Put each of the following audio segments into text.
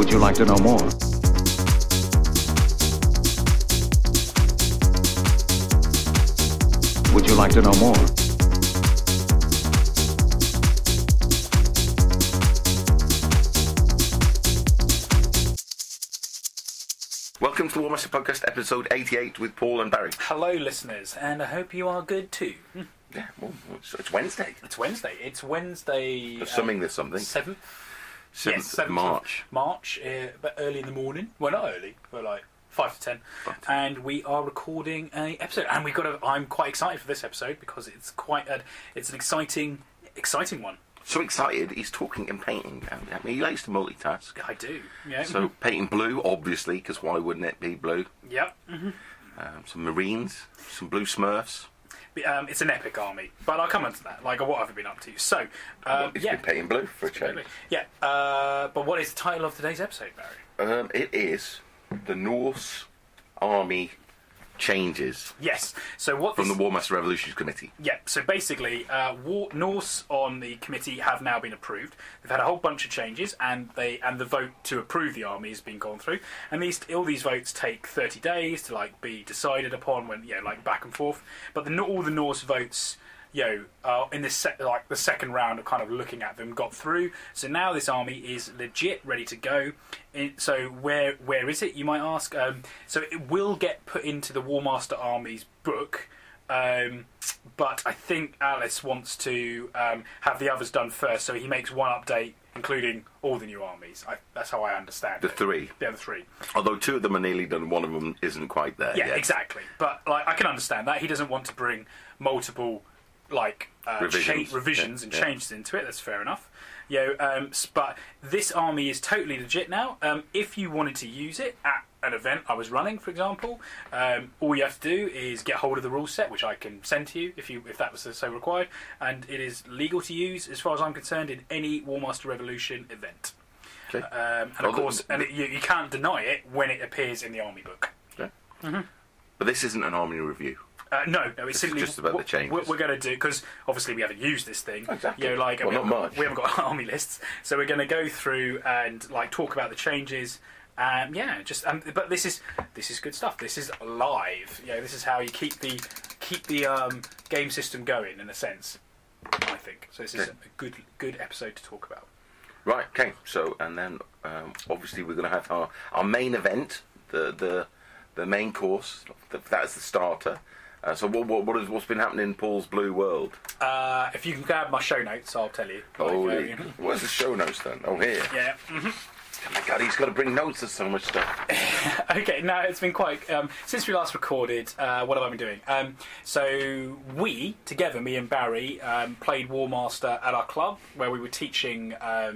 Would you like to know more? Would you like to know more? Welcome to the War Master Podcast, episode 88 with Paul and Barry. Hello, listeners, and I hope you are good too. Yeah, well, it's Wednesday. It's Wednesday. It's Wednesday. Assuming there's something. 7th? 7th Yes, of 7th March. March, but early in the morning. Well, not early, but like 5 to 10. 5 to 10. And we are recording an episode. And I'm quite excited for this episode because it's it's an exciting one. So excited, he's talking and painting. I mean, he likes to multitask. I do. Yeah. So painting blue, obviously, because why wouldn't it be blue? Yep. Some Marines, some blue Smurfs. It's an epic army, but I'll come on to that. Like, what have I been up to? So, He's been painting blue for a change. Yeah. But what is the title of today's episode, Barry? It is the Norse Army Changes Yes. So what from this... the War Master Revolutions Committee. Yeah, so basically, Norse on the committee have now been approved. They've had a whole bunch of changes, and the vote to approve the army has been gone through. And all these votes take 30 days to be decided upon when back and forth. But all the Norse votes, in this the second round of kind of looking at them got through. So now this army is legit, ready to go. So where is it, you might ask? So it will get put into the War Master Army's book. But I think Alice wants to have the others done first, so he makes one update, including all the new armies. That's how I understand The it. three. Yeah, the three. Although 2 of them are nearly done, 1 of them isn't quite there Yeah, yet. exactly. But I can understand that. He doesn't want to bring multiple revisions and changes into it. That's fair enough. But this army is totally legit now. If you wanted to use it at an event I was running, for example, all you have to do is get hold of the rule set, which I can send to you if that was so required, and it is legal to use, as far as I'm concerned, in any War Master Revolution event. Okay. And of course, you can't deny it when it appears in the army book. Okay. But this isn't an army review. No, it's simply just about the changes. We're going to do, because obviously we haven't used this thing. Exactly. Not much. We haven't got army lists, so we're going to go through and talk about the changes. But this is good stuff. This is live. This is how you keep the game system going, in a sense, I think. So this is a good episode to talk about. Right. Okay. So and then obviously we're going to have our main event, the main course. That's the starter. So what's been happening in Paul's Blue World? If you can grab my show notes, I'll tell you. Where's the show notes then? Oh, here. Yeah. Oh my God, he's got to bring notes of so much stuff. Okay, now it's been quite... since we last recorded, what have I been doing? So we, together, me and Barry, played War Master at our club, where we were teaching...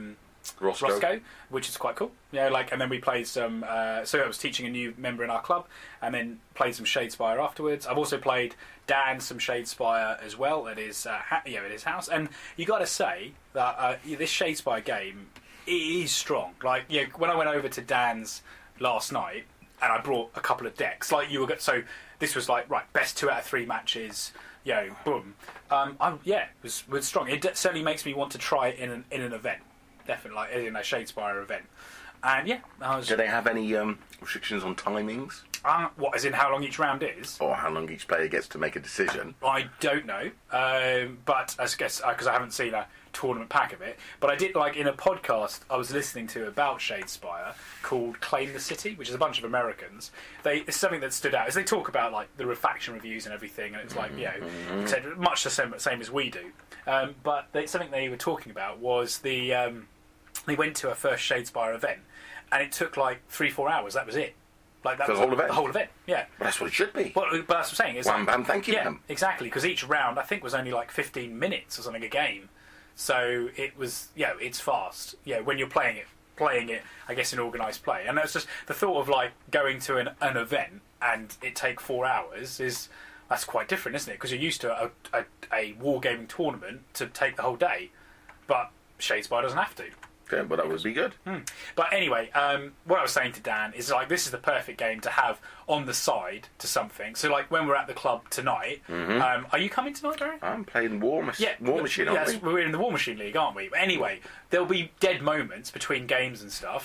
Roscoe, which is quite cool. And then we played some. So I was teaching a new member in our club, and then played some Shadespire afterwards. I've also played Dan some Shadespire as well at his, at his house. And you got to say that this Shadespire game is strong. When I went over to Dan's last night, and I brought a couple of decks, so this was best 2 out of 3 matches. Boom. It was strong. It certainly makes me want to try it in an event. Definitely, in a Shadespire event. And do they have any restrictions on timings? What, as in how long each round is? Or how long each player gets to make a decision? I don't know. But I guess, because I haven't seen a tournament pack of it. But I did, in a podcast I was listening to about Shadespire called Claim the City, which is a bunch of Americans. It's something that stood out, is they talk about, the faction reviews and everything, and it's much the same as we do. But something they were talking about was they went to a first Shadespire event, and it took 3-4 hours. That was it. That for was the whole event? The whole event, yeah. Well, that's what it should be. But that's what I'm saying. It's Wham, bam, thank you, yeah, ma'am. exactly, because each round, I think, was only 15 minutes or something a game. So it was, it's fast. When you're playing it, I guess, in organised play. And that's just the thought of going to an event and it take 4 hours that's quite different, isn't it? Because you're used to a wargaming tournament to take the whole day, but Shadespire doesn't have to. Okay, well, that would be good. But anyway, what I was saying to Dan is this is the perfect game to have on the side to something. So when we're at the club tonight, are you coming tonight, Barry? I'm playing War Machine, aren't we? We're in the War Machine League, aren't we? But anyway, there'll be dead moments between games and stuff.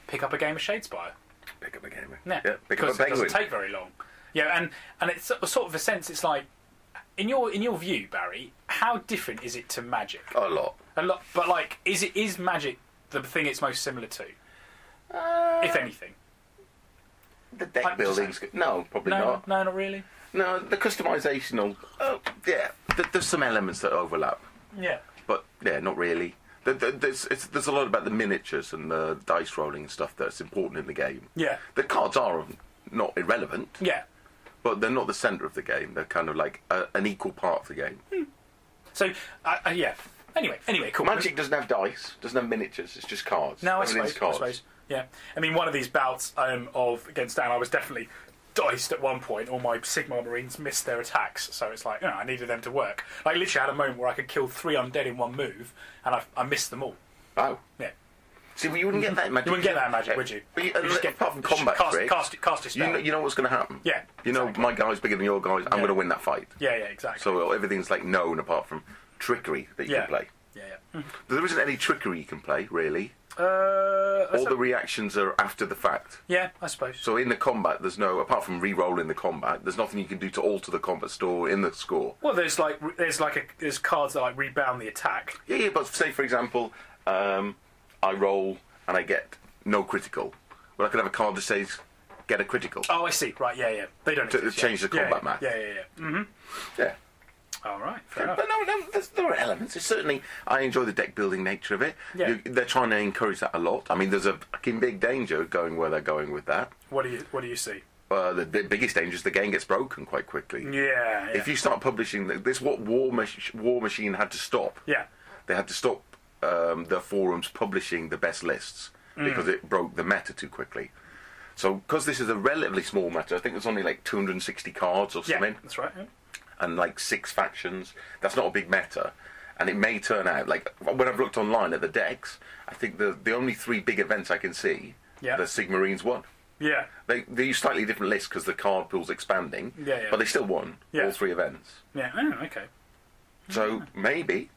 pick up a game of Shadespire. Pick up a game. Yeah, Pick up because a it doesn't penguin. take very long. Yeah, and it's sort of a sense. It's like, in your view, Barry, how different is it to Magic? A lot. A lot, but like, is Magic the thing it's most similar to, if anything? The deck I'm just building's good. No, probably not. No, not really. No, the customisational. Oh, yeah. There's some elements that overlap, Yeah. but yeah, not really. There's a lot about the miniatures and the dice rolling and stuff that's important in the game. Yeah. The cards are not irrelevant, Yeah. but they're not the centre of the game. They're kind of like an equal part of the game. So, yeah. Anyway, cool. Magic doesn't have dice, doesn't have miniatures. It's just cards. No, I Everything's suppose. Yeah. I mean, one of these bouts of against Dan, I was definitely diced at one point. All my Sigmar Marines missed their attacks, so it's like, I needed them to work. I literally had a moment where I could kill 3 undead in one move, and I missed them all. Oh. Yeah. See, well, you wouldn't get that in Magic. You wouldn't get that in Magic, would you? But You just get- apart from combat tricks, cast your spell. you know what's going to happen. Yeah, You know, exactly. my guy's bigger than your guys. I'm Yeah. going to win that fight. Yeah, exactly. So everything's like known apart from trickery that you Yeah. can play. Yeah. There isn't any trickery you can play, really. That's All the reactions are after the fact. yeah, I suppose. So in the combat, there's no, apart from re-rolling the combat, there's nothing you can do to alter the combat score in the score. Well, there's cards that like rebound the attack. Yeah, but say for example, I roll and I get no critical. Well, I could have a card that says get a critical. Oh, I see. Right, yeah. They don't To exist, change yeah. the combat yeah, math. Yeah. Mm-hmm. Yeah. All right, fair But enough. there are elements. It's certainly, I enjoy the deck building nature of it. Yeah. They're trying to encourage that a lot. I mean, there's a fucking big danger going where they're going with that. What do you see? The biggest danger is the game gets broken quite quickly. Yeah. If you start publishing this, what War Machine had to stop. Yeah. They had to stop the forums publishing the best lists because it broke the meta too quickly. So, because this is a relatively small meta, I think there's only like 260 cards or Yeah, something, that's right. Yeah. and like 6 factions. That's not a big meta, and it may turn out like when I've looked online at the decks, I think the only 3 big events I can see, Yeah. the Sigmarines won. Yeah. They use slightly different lists because the card pool's expanding, Yeah. but they still won Yeah. all 3 events. Yeah. Oh, okay. So maybe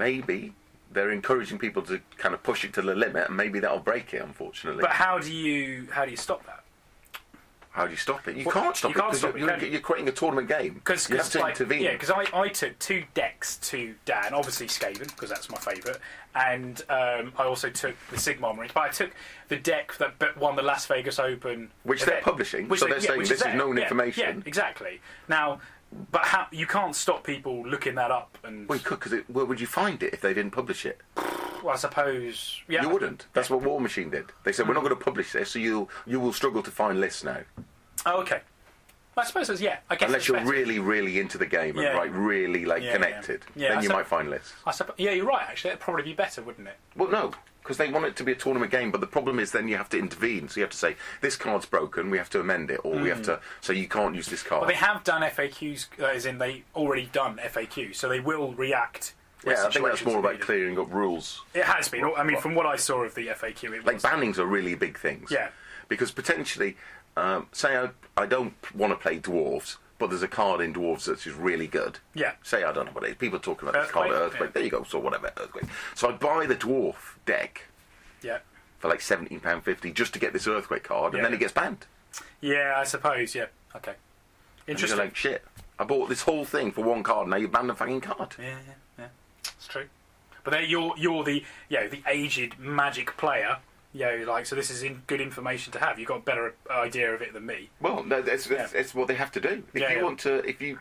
they're encouraging people to kind of push it to the limit, and maybe that'll break it. Unfortunately, But how do you stop that? how do you stop it? You Well, can't stop you it can't because stop it, can you? you're creating a tournament game. Because you have to like, intervene. yeah, because I took 2 decks to Dan, obviously Skaven because that's my favourite, and I also took the Sigmar Marines. But I took the deck that won the Las Vegas Open, Which they're event, publishing, so they're saying which this is there. known Yeah, information. Yeah, exactly. Now, but how you can't stop people looking that up, and Well, you could, because where would you find it if they didn't publish it? well, I suppose yeah, You wouldn't. That's what War Machine did. They said we're not going to publish this, so you will struggle to find lists now, Oh, okay. I suppose it's, I guess unless it's you're better. really, really into the game and Yeah. really like Yeah, connected. yeah. Then you I might find lists. I suppose, yeah, you're right. Actually, it'd probably be better, wouldn't it? Well, no, because they want it to be a tournament game, but the problem is then you have to intervene. So you have to say, this card's broken, we have to amend it, or we have to, so you can't use this card. But they have done FAQs, as in they already done FAQs, so they will react. with Yeah, I think that's situations more about needed. clearing up rules. It has been. I mean, from what I saw of the FAQ, it Like was. bannings are really big things. Yeah. Because potentially, say I don't want to play dwarves, but there's a card in dwarves that's just really good. Yeah. Say I don't know what it is. People talking about this card, Earthquake, Earthquake. yeah. There you go. So whatever, Earthquake. So I buy the dwarf deck Yeah. for like £17.50 just to get this Earthquake card, and Yeah. then it gets banned. Yeah, I suppose. Yeah. Okay. And you're Interesting. like, shit, I bought this whole thing for one card, now you banned the fucking card. Yeah. It's true. But then you're the the aged Magic player. Like so. This is good information to have. You've got a better idea of it than me. Well, no, it's what they have to do. If Yeah, you yeah. want to,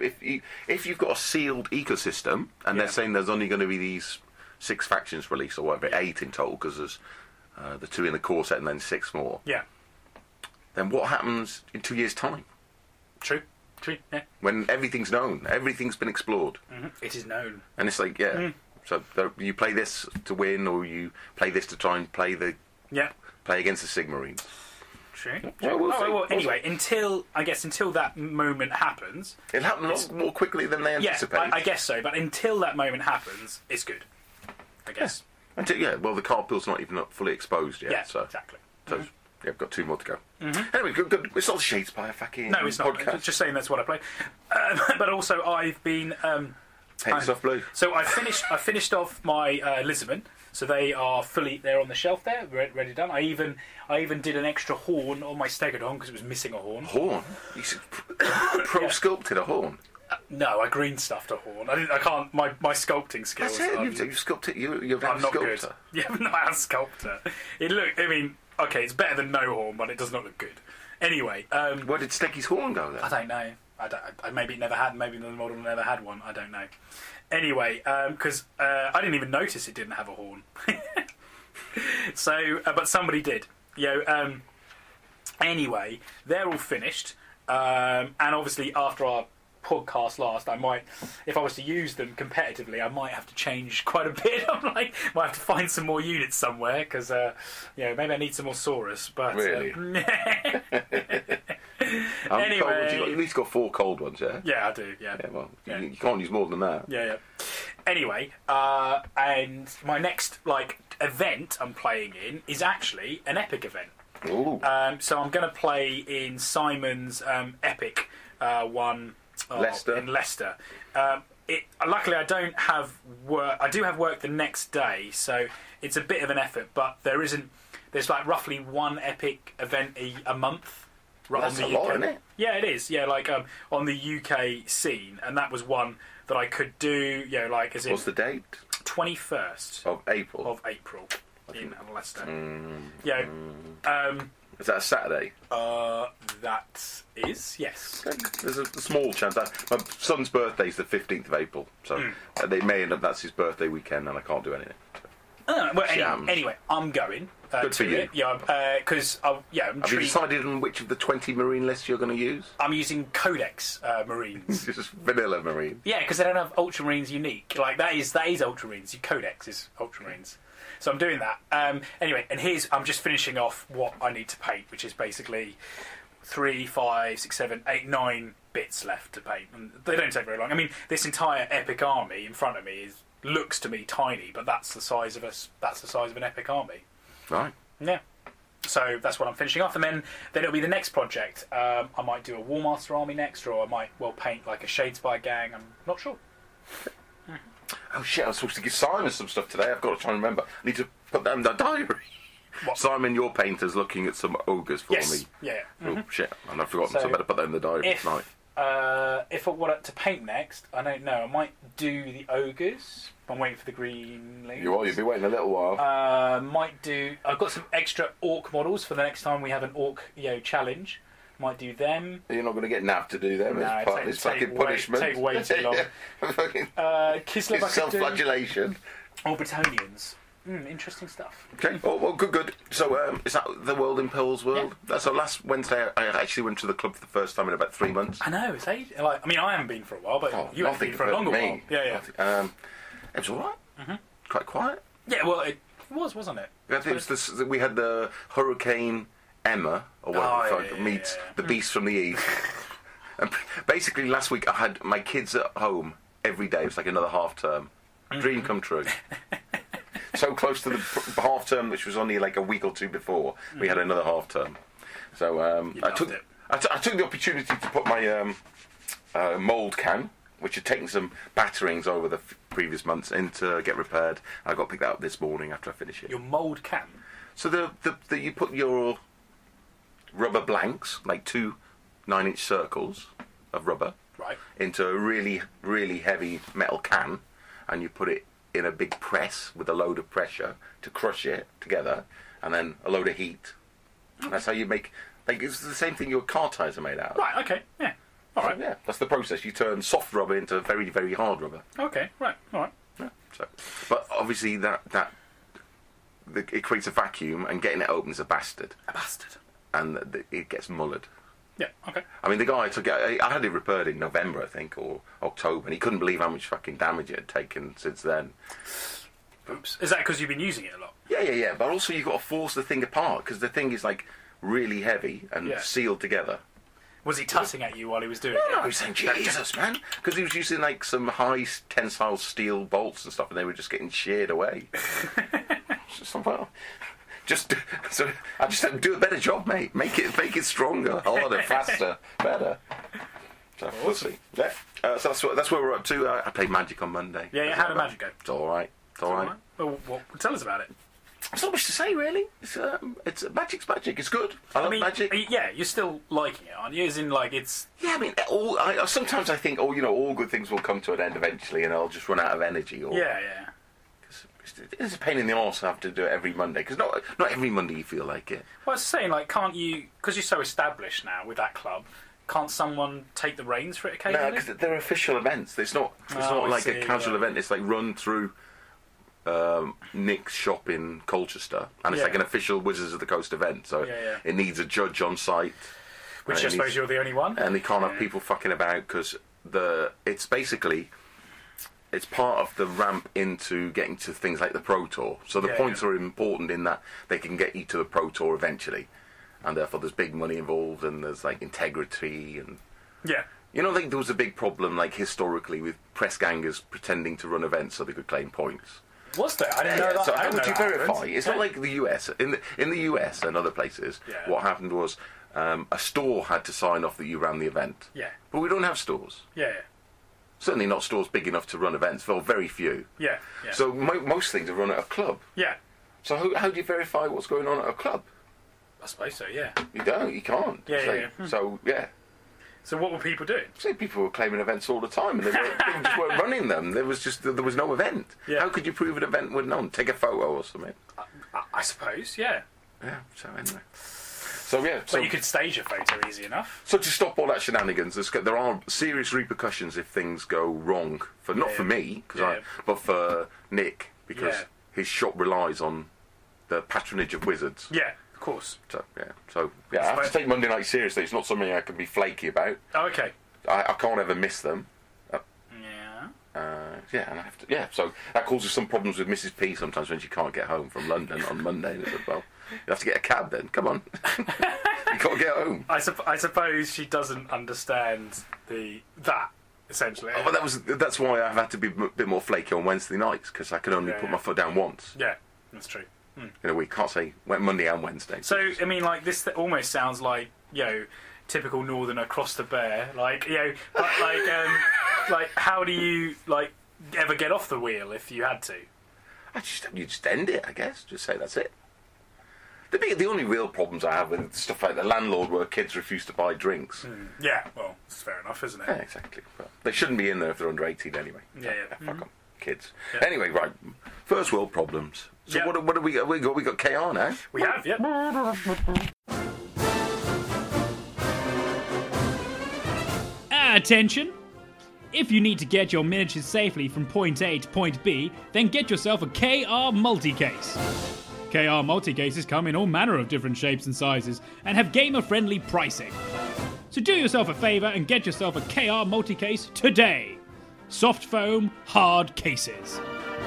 if you've got a sealed ecosystem, and Yeah. they're saying there's only going to be these 6 factions released or whatever, 8 in total, because there's the 2 in the core set and then 6 more. Yeah. Then what happens in 2 years' time True. Yeah. when everything's known, everything's been explored, It is known. and it's like So you play this to win, or you play this to try and play Yeah. against the Sigmarines. True. Well, we'll see. Well, We'll anyway, until that moment happens. It happened a lot more quickly than they Yeah, anticipated. I guess so. But until that moment happens, it's good. I guess. Well, the card pool's not even fully exposed yet. Yeah. So. Exactly. So, yeah, I've got 2 more to go. Anyway, good. It's not the Shadespire fucking No, it's not. podcast. Just saying that's what I play. But also, I've been Paint stuff blue. So I finished off my Lisbon. So they're on the shelf there, ready done. I even did an extra horn on my Stegodon because it was missing a horn. Horn? You sculpted a horn? No, I green stuffed a horn. I can't. My sculpting skills. That's it. You've sculpted. You're I'm a not sculptor. good. Yeah, I'm not a sculptor. Okay, it's better than no horn, but it does not look good. Anyway, where did Steggy's horn go then? I don't know. Maybe it never had. Maybe the model never had one. I don't know. Anyway, because I didn't even notice it didn't have a horn. So, but somebody did. Anyway, they're all finished, and obviously after our podcast last, I might, if I was to use them competitively, I might have to change quite a bit. Might have to find some more units somewhere because, maybe I need some more Saurus. But really. Anyway, you've at least got 4 cold ones, yeah? Yeah, I do, yeah. Well, you can't use more than that. Yeah. Anyway, and my next, event I'm playing in is actually an epic event. Ooh. So I'm going to play in Simon's epic one Leicester. in Leicester. Luckily, I don't have work. I do have work the next day, so it's a bit of an effort. But there's roughly one epic event a month. That's a lot, isn't it? Yeah, it is. Yeah, on the UK scene, and that was one that I could do. What's the date? 21st of April. In Leicester. Is that a Saturday? That is, yes. Okay. There's a small chance. My son's birthday's the 15th of April, so they may end up that's his birthday weekend, and I can't do anything. Anyway, I'm going. Good for you. It. Yeah, because I'm Have you decided on which of the 20 marine lists you're going to use? I'm using Codex Marines. Just vanilla marine. Yeah, because they don't have Ultramarines unique. That is Ultramarines. Codex is Ultramarines. So I'm doing that. Anyway, and I'm just finishing off what I need to paint, which is basically 3, 5, 6, 7, 8, 9 bits left to paint, and they don't take very long. I mean, this entire epic army in front of me looks to me tiny, but that's the size of an epic army. Right. Yeah. So that's what I'm finishing off, and then it'll be the next project. I might do a Warmaster army next, or I might paint a Shadespire gang. I'm not sure. Oh shit! I was supposed to give Simon some stuff today. I've got to try and remember. I need to put that in the diary. What? Simon, your painter's looking at some ogres for me. Yeah. Oh shit! And I've forgotten, so I better put that in the diary tonight. If I want to paint next, I don't know. I might do the ogres. I'm waiting for the green leaves. You'll be waiting a little while. I've got some extra orc models for the next time we have an orc challenge. Might do them. You're not going to get Nav to do them. No, it's part of this fucking punishment. Take way too long. Kislev, it's self-flagellation. Or Bretonians. Interesting stuff. Okay. Oh, well, good. So, is that the world in Pearl's world? Yeah. So last Wednesday, I actually went to the club for the first time in about 3 months. I know. It's I haven't been for a while, but you haven't been for a longer while. Yeah. It was all right. Mm-hmm. Quite quiet. Yeah. Well, it was, wasn't it? I think we had the Hurricane Emma, or whatever, meets the Beast from the East. And basically, last week I had my kids at home every day. It was like another half term. Dream come true. So close to the half term, which was only a week or two before, we had another half term. So I took the opportunity to put my mould can, which had taken some batterings over the previous months, in to get repaired. I got to pick that up this morning after I finish it. Your mould can? So you put your rubber blanks, 2 9-inch circles of rubber, right, into a really, really heavy metal can, and you put it in a big press with a load of pressure to crush it together, and then a load of heat. Okay. That's how you make... it's the same thing your car tyres are made out of. Right, okay, yeah. All right. Yeah, that's the process. You turn soft rubber into very, very hard rubber. Okay, right, all right. Yeah, but obviously it creates a vacuum, and getting it open is a bastard. A bastard. And it gets mullered. Yeah, okay. I mean, the guy took it... I had it repaired in November, I think, or October, and he couldn't believe how much fucking damage it had taken since then. Oops. Is that because you've been using it a lot? Yeah. But also you've got to force the thing apart, because the thing is, really heavy and sealed together. Was he tutting at you while he was doing it? No, he was saying, Jesus, man. Because he was using, some high tensile steel bolts and stuff, and they were just getting sheared away. I just said, do a better job, mate. Make it stronger, harder, faster, better. So we'll see. Yeah. So that's where we're up to. I played Magic on Monday. Yeah, how did Magic go? It's all right. It's all right. Well, tell us about it. There's not much to say, really. It's Magic's Magic. It's good. I love Magic. Yeah, you're still liking it, aren't you? As in, like, it's... Yeah, I mean, sometimes I think, all good things will come to an end eventually and I'll just run out of energy. Or, yeah. It's a pain in the arse to have to do it every Monday, because not every Monday you feel like it. Well, I was saying, like, can't you... Because you're so established now with that club, can't someone take the reins for it occasionally? No, because they're official events. It's not like a casual event. It's like run through... Nick's shop in Colchester, and it's like an official Wizards of the Coast event, so it needs a judge on site. Which I suppose you're the only one. And they can't have people fucking about, because it's part of the ramp into getting to things like the Pro Tour. So the points are important in that they can get you to the Pro Tour eventually, and therefore there's big money involved, and there's like integrity and... Yeah. You know, like there was a big problem, like historically, with press gangers pretending to run events so they could claim points. Was there? I didn't know that. So how would you verify? Happened. It's not like the US. In the US and other places, what happened was a store had to sign off that you ran the event. Yeah. But we don't have stores. Yeah. Certainly not stores big enough to run events. Well, very few. Yeah. So most things are run at a club. Yeah. So how do you verify what's going on at a club? I suppose so. Yeah. You don't. You can't. So yeah. So what were people doing? So people were claiming events all the time, and they just weren't running them. There was no event. Yeah. How could you prove an event with none? Take a photo or something. I suppose, yeah. Yeah. So anyway. So yeah. But you could stage a photo easy enough. So to stop all that shenanigans, there are serious repercussions if things go wrong. Not for me, but for Nick, because his shop relies on the patronage of Wizards. Yeah. Of course. So I have to take Monday night seriously. It's not something I can be flaky about. Oh, okay. I can't ever miss them. Yeah. And I have to. So that causes some problems with Mrs. P sometimes when she can't get home from London on Monday. Well, you have to get a cab then. Come on, you can't get home. I suppose she doesn't understand that essentially. Oh, but that's why I've had to be a bit more flaky on Wednesday nights, because I can only put my foot down once. Yeah, that's true. In a week, can't say Monday and Wednesday. So I mean, like this almost sounds like typical Northerner cross the bear. Like like how do you ever get off the wheel if you had to? You just end it, I guess. Just say that's it. The only real problems I have with stuff like the landlord where kids refuse to buy drinks. Yeah, well, it's fair enough, isn't it? Yeah, exactly. But they shouldn't be in there if they're under 18 anyway. Yeah. Fuck them, kids. Yeah. Anyway, right. First world problems. So what have we got? We got KR now. We have, yeah. Attention! If you need to get your miniatures safely from point A to point B, then get yourself a KR multi-case. KR multi-cases come in all manner of different shapes and sizes and have gamer-friendly pricing. So do yourself a favour and get yourself a KR multi-case today. Soft foam, hard cases.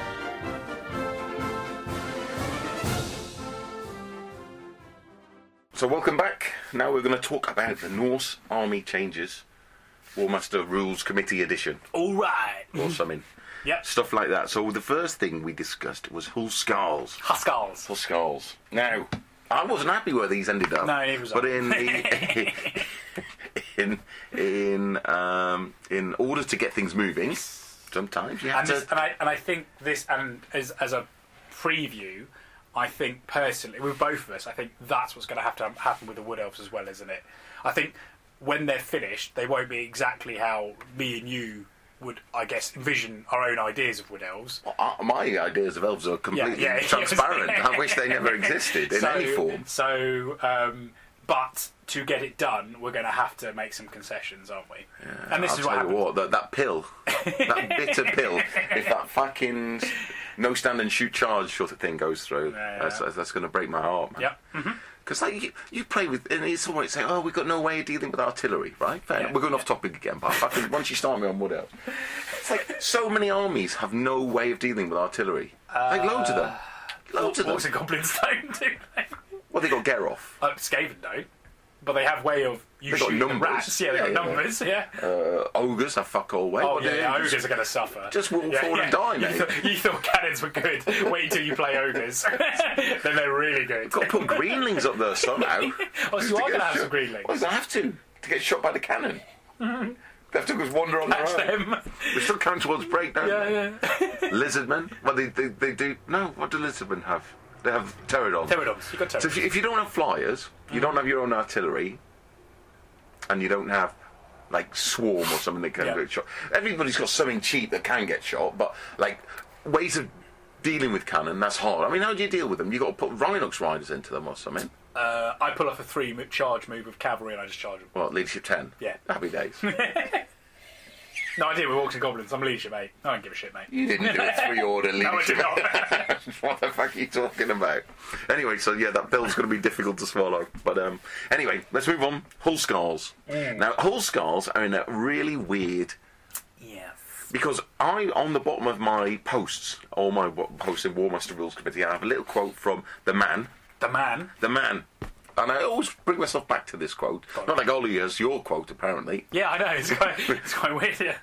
So welcome back. Now we're going to talk about the Norse Army Changes Warmaster Rules Committee Edition. All right. Or something. Yep. Stuff like that. So the first thing we discussed was Hullskarls. Hullskarls. Now, I wasn't happy where these ended up. No, neither was I. But in order to get things moving, sometimes you have to... And I think this, and as a preview, I think personally, with both of us, I think that's what's going to have to happen with the Wood Elves as well, isn't it? I think when they're finished, they won't be exactly how me and you would, I guess, envision our own ideas of Wood Elves. My ideas of elves are completely transparent. I wish they never existed in any form. So, but to get it done, we're going to have to make some concessions, aren't we? Yeah, and this is what happens. That pill, that bitter pill, if that fucking no stand and shoot charge sort of thing goes through, that's going to break my heart, man. Yep. Mm-hmm. Because you play with, and it's always saying, we've got no way of dealing with artillery, right? Fair enough. We're going off topic again, but fucking, once you start me on Wood Elves, it's like so many armies have no way of dealing with artillery. Like loads of them. Loads of them. What's a Goblins don't do? Well, they got Geralt. Skaven don't. But they have way of shooting the rats. Yeah, they got numbers, yeah. Ogres have fuck all way. Oh, ogres are going to suffer. Just walk forward and die, mate. You thought cannons were good. Wait until you play ogres. Then they're really good. Got to put greenlings up there somehow. So you are going to have some greenlings? Well, I have to get shot by the cannon. They have to go wander on Catch their own. them. They still count towards break, don't they? Yeah. Lizardmen? Well, they do. No, what do lizardmen have? They have pterodons. Pterodons. You've got So pterodons. if you don't have flyers, you don't have your own artillery, and you don't have like swarm or something that can Yeah. get shot. Everybody's got something cheap that can get shot, but like ways of dealing with cannon, that's hard. I mean, how do you deal with them? You got to put Rhinox riders into them or something. I pull off a 3-charge move of cavalry and I just charge them. What, leadership 10? Yeah. Happy days. No, I did with Orcs and Goblins. I'm leadership, mate. I don't give a shit, mate. You didn't do a 3-order No, I leadership. did not. What the fuck are you talking about? Anyway, so yeah, that bill's going to be difficult to swallow. But anyway, let's move on. Hullscars. Now, Hullscars are in a really weird... Yes. Because on the bottom of my posts, all my posts in War Master Rules Committee, I have a little quote from the man. The man. The man. And I always bring myself back to this quote. Not like Ollie has your quote, apparently. Yeah, I know. It's quite weird, yeah.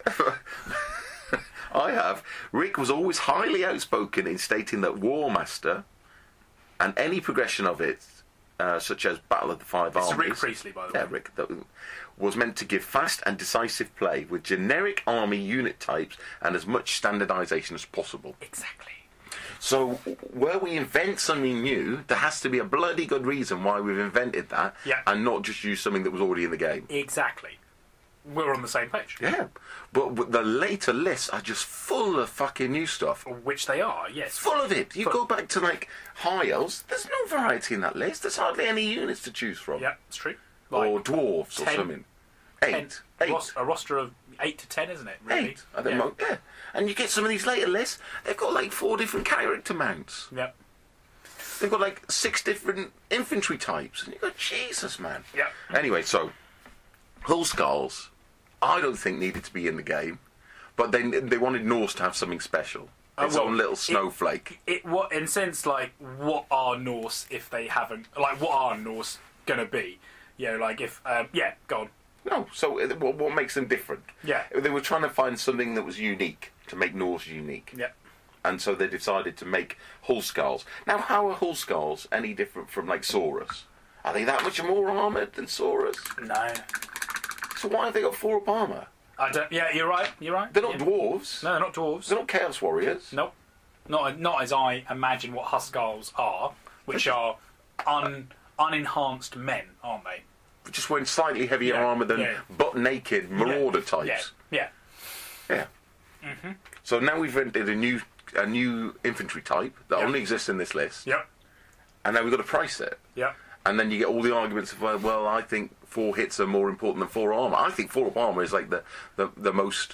I have. Rick was always highly outspoken in stating that War Master and any progression of it, such as Battle of the Five It's Armies... Rick Priestley, by the way. Yeah, Rick. That was meant to give fast and decisive play with generic army unit types and as much standardisation as possible. Exactly. So, where we invent something new, there has to be a bloody good reason why we've invented that, Yeah. and not just use something that was already in the game. Exactly. We're on the same page. Yeah, but the later lists are just full of fucking new stuff. Which they are, yes. Full of it. You Full. go back to like High Elves, there's no variety in that list. There's hardly any units to choose from. Yeah, it's true. Or dwarves or 10, something. 10, Eight. A roster of 8 to 10, isn't it? Really? 8. I think yeah. And you get some of these later lists, they've got like 4 different character mounts. Yeah. They've got like 6 different infantry types. And you go, Jesus, man. Yeah. Anyway, so, Hullscars, I don't think needed to be in the game. But they wanted Norse to have something special. Its well, own little snowflake. What in sense, like, what are Norse if they haven't... Like, what are Norse going to be? You know, like, if... yeah, go on. No, so what makes them different? Yeah. They were trying to find something that was unique, to make Norse unique. Yeah. And so they decided to make Hullscars. Now, how are Hullscars any different from, like, Saurus? Are they that much more armoured than Saurus? No. So why have they got 4 up armour? I don't... Yeah, you're right. You're right. They're not Yeah. dwarves. No, they're not dwarves. They're not Chaos Warriors. Nope. Not as I imagine what Huskars are, which are unenhanced men, aren't they? Just wearing slightly heavier Yeah, armour than yeah. butt-naked marauder Yeah. types. Yeah. Yeah. Mm-hmm. So now we've invented a new infantry type that Yeah. only exists in this list. Yep. And now we've got to price it. Yep. And then you get all the arguments of, well, I think 4 hits are more important than 4 armour. I think 4 up armour is like the most...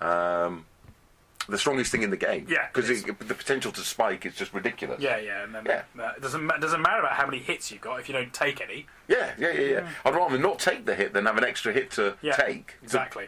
the strongest thing in the game. Yeah, Because it is. the potential to spike is just ridiculous. Yeah, yeah. And then Yeah. it doesn't matter about how many hits you've got if you don't take any. Yeah. I'd rather not take the hit than have an extra hit to Yeah, take. exactly.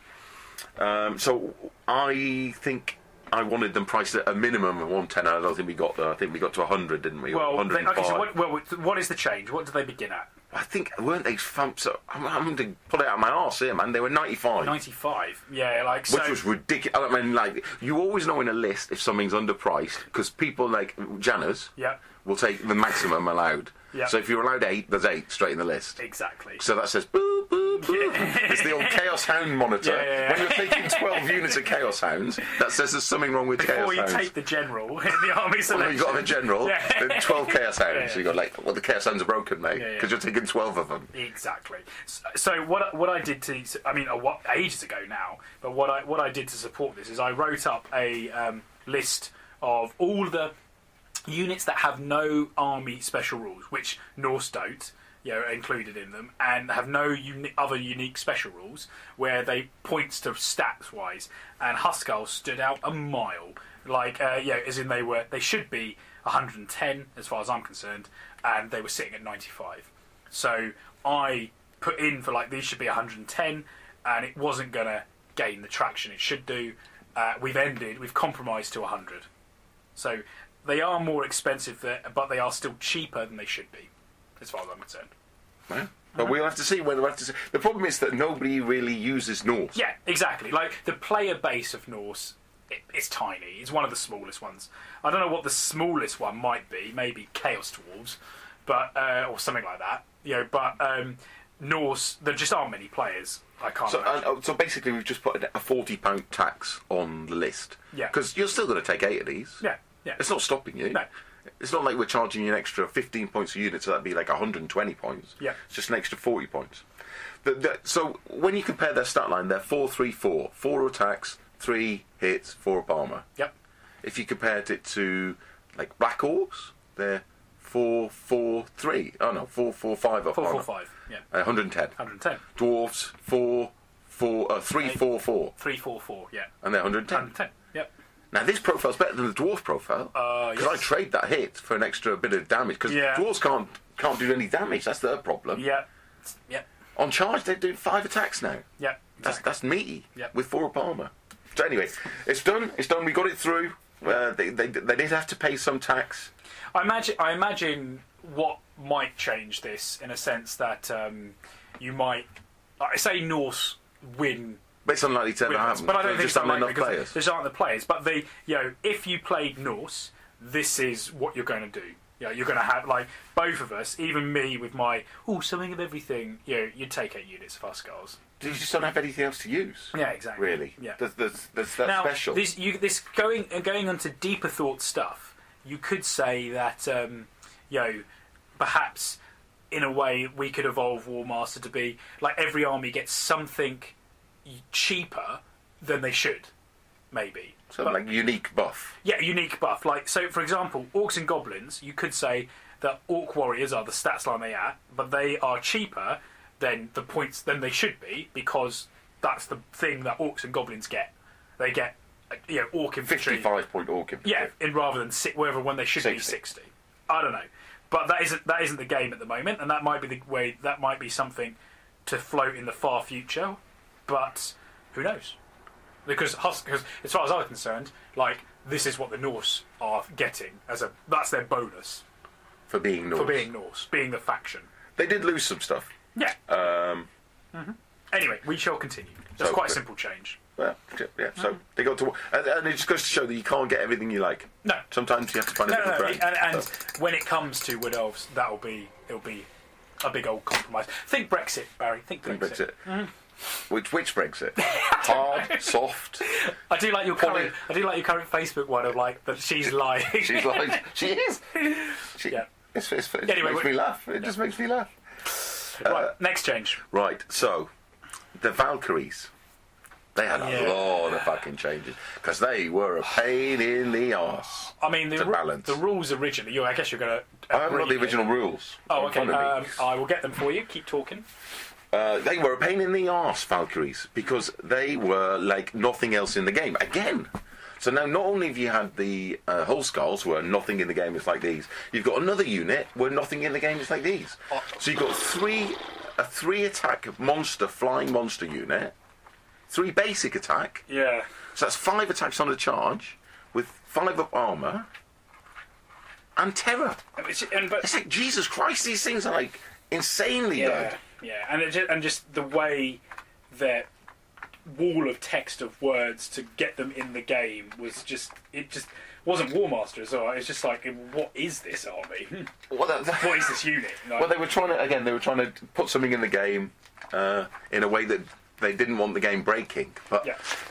So I think I wanted them priced at a minimum of 110. I don't think we got there. I think we got to 100, didn't we? Well, Or then, 105. okay, so what is the change? What do they begin at? I think, weren't they... So, I'm going to pull it out of my arse here, man. They were 95. 95. Yeah, like so. Which was ridiculous. I mean, like, you always know in a list if something's underpriced, because people like Janners Yeah, will take the maximum allowed. Yeah. So if you're allowed 8, there's 8 straight in the list. exactly. So that says boop, boop, boop. It's the old Chaos Hound monitor. Yeah. When you're taking 12 units of Chaos Hounds, that says there's something wrong with Before Chaos you Hounds. take the general in the army selection. Well, you've got the general, Yeah. then 12 Chaos Hounds. Yeah. So you've got like, well, the Chaos Hounds are broken, mate, Yeah. because you're taking 12 of them. Exactly. So what I did to, I mean, ages ago now, but what I did to support this is I wrote up a list of all the units that have no army special rules, which Norse don't, are included in them, and have no other unique special rules where they points to stats wise, and Huskars stood out a mile. Like, as in they should be 110 as far as I'm concerned, and they were sitting at 95. So I put in for these should be 110, and it wasn't going to gain the traction it should do. We've compromised to 100. So they are more expensive, but they are still cheaper than they should be, as far as I'm concerned. Yeah. But we'll have to see whether we have to see. The problem is that nobody really uses Norse. Yeah, exactly. Like, the player base of Norse, it's tiny. It's one of the smallest ones. I don't know what the smallest one might be. Maybe Chaos Dwarves, but or something like that. But Norse, there just aren't many players. I can't imagine. So basically, we've just put a £40 tax on the list. Yeah. Because you're still going to take 8 of these. Yeah, yeah. It's not stopping you. No. It's not like we're charging you an extra 15 points a unit, so that'd be like 120 points. Yeah. It's just an extra 40 points. So when you compare their stat line, they're 4-3-4. 4 attacks, 3 hits, 4 up armour. Yep. If you compared it to, like, Black Orcs, they're 4-4-3. Oh, no, 4-4-5 up armour. 4-4-5, yeah. 110. 110. Dwarves, 3-4-4. 3-4-4, yeah. And they're 110. 110, yep. Now, this profile's better than the dwarf profile. Because I trade that hit for an extra bit of damage. Because dwarves can't do any damage. That's their problem. Yeah. Yep. On charge, they're doing 5 attacks now. Yeah. Exactly. That's meaty. Yep. With 4 up armour. So anyway, it's done. It's done. We got it through. They did have to pay some tax. I imagine what might change this in a sense that you might, like, say, Norse win. But it's unlikely to ever happen. But I don't think just it's not unlikely enough players. because there aren't the players. But if you played Norse, this is what you're going to do. You're going to have, like, both of us, even me with my something of everything. You'd take 8 units of Huskars. You just don't have anything else to use. Yeah, exactly. Really. Yeah. That's that now, special. This going on to deeper thought stuff. You could say that perhaps in a way we could evolve Warmaster to be like every army gets something cheaper than they should, maybe. So like unique buff. Yeah, unique buff. Like, so for example, Orcs and Goblins, you could say that Orc Warriors are the stats line they are, but they are cheaper than the points than they should be, because that's the thing that Orcs and Goblins get. They get Orc infantry. 55-point Orc infantry. Yeah, rather than when they should 60. be 60. I don't know. But that isn't the game at the moment, and that might be the way. That might be something to float in the far future. But who knows? Because as far as I'm concerned, like, this is what the Norse are getting that's their bonus for being Norse. Being the faction. They did lose some stuff. Yeah. Anyway, we shall continue. That's quite a simple change. Well, yeah. So they got to, and it just goes to show that you can't get everything you like. No. Sometimes you have to find a middle ground. And when it comes to Wood Elves, it'll be a big old compromise. Think Brexit, Barry. Think Brexit. Mm-hmm. Which Brexit? Hard, soft. I do like your current Facebook one of like that she's lying. She's lying. She is. Yeah. It Anyway, makes me laugh. It just makes me laugh. Right. Next change. Right. So the Valkyries. They had a lot of fucking changes because they were a pain in the arse. I mean, the rules originally. I guess you're going to. I haven't got the original rules. Oh, okay. I will get them for you. Keep talking. They were a pain in the arse, Valkyries, because they were like nothing else in the game again. So now, not only have you had the Hullskulls, where nothing in the game is like these, you've got another unit where nothing in the game is like these. So you've got a 3-attack flying monster unit. 3 basic attack. Yeah. So that's 5 attacks on a charge with 5 up armour and terror. It's like, Jesus Christ, these things are like insanely good. Yeah, and just the way that wall of text of words to get them in the game was just wasn't Warmaster as well. It's just like, what is this army? What is this unit? Well, they were trying to put something in the game in a way that they didn't want the game breaking. But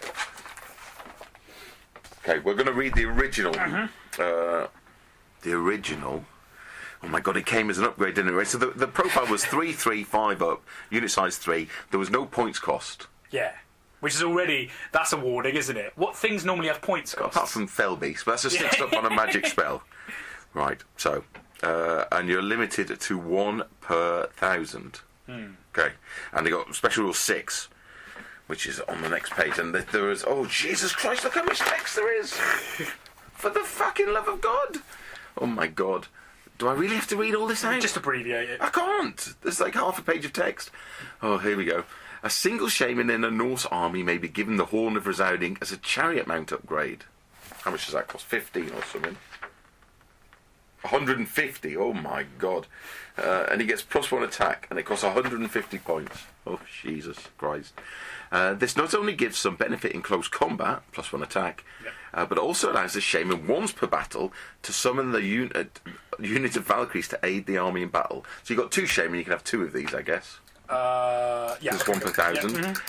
okay, we're going to read the original. The original. Oh my God! It came as an upgrade, didn't it? So the profile was 3/3 5 up, unit size 3. There was no points cost. Yeah, which is that's a warning, isn't it? What things normally have points cost? Apart from Felbeast, but that's a 6 up on a magic spell. Right. So, and you're limited to 1 per 1,000. Okay, and they got special rule 6. Which is on the next page, and there is, oh Jesus Christ, look how much text there is! For the fucking love of God! Oh my God. Do I really have to read all this out? Just abbreviate it. I can't! There's like half a page of text. Oh, here we go. A single shaman in a Norse army may be given the Horn of Resounding as a chariot mount upgrade. How much does that cost? 15 or something? 150, oh my God. And he gets +1 attack, and it costs 150 points. Oh, Jesus Christ. This not only gives some benefit in close combat, +1 attack, but also allows the shaman once per battle to summon the unit of Valkyries to aid the army in battle. So you've got 2 shaman, you can have 2 of these, I guess. Yeah. It's 1 per 1,000.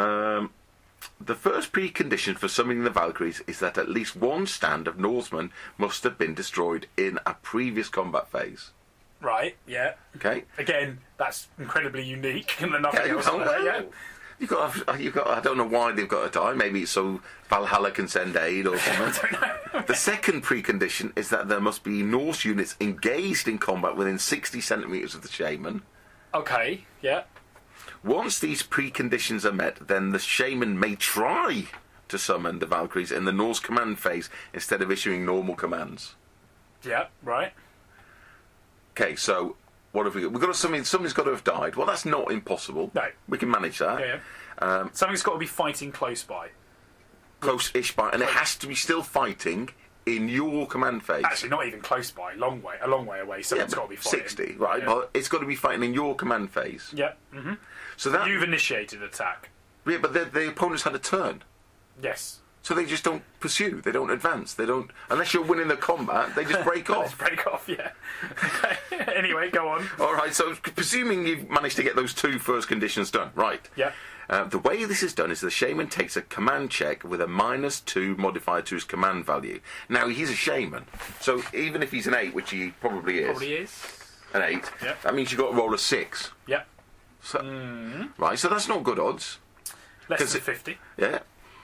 The first precondition for summoning the Valkyries is that at least one stand of Norsemen must have been destroyed in a previous combat phase. Right, yeah. Okay? Again, that's incredibly unique and nothing else. Well, you've got, I don't know why they've got to die. Maybe it's so Valhalla can send aid or something. I don't know. The second precondition is that there must be Norse units engaged in combat within 60 centimetres of the shaman. Okay, yeah. Once these preconditions are met, then the shaman may try to summon the Valkyries in the Norse command phase instead of issuing normal commands. Yeah, right. Okay, so what have we got? We've got somebody's got to have died. Well, that's not impossible. No. We can manage that. Yeah. Something's got to be fighting close by. Close-ish by, and it has to be still fighting in your command phase. Actually, not even close by. A long way away. Something's got to be fighting. 60, right? Yeah. Well, it's got to be fighting in your command phase. Yeah. So that You've initiated attack. yeah, but the opponent's had a turn, Yes. so they just don't pursue. They don't advance. They don't unless you're winning the combat. They just break Let's off. break off, yeah. Anyway, go on. All right. So presuming you've managed to get those two first conditions done, right? Yeah. The way this is done is the shaman takes a command check with a -2 modifier to his command value. Now, he's a shaman, so even if he's an 8, which he probably is, an 8, Yeah. that means you've got to roll a 6. Yeah. So, right, so that's not good odds. Less than 50. Yeah.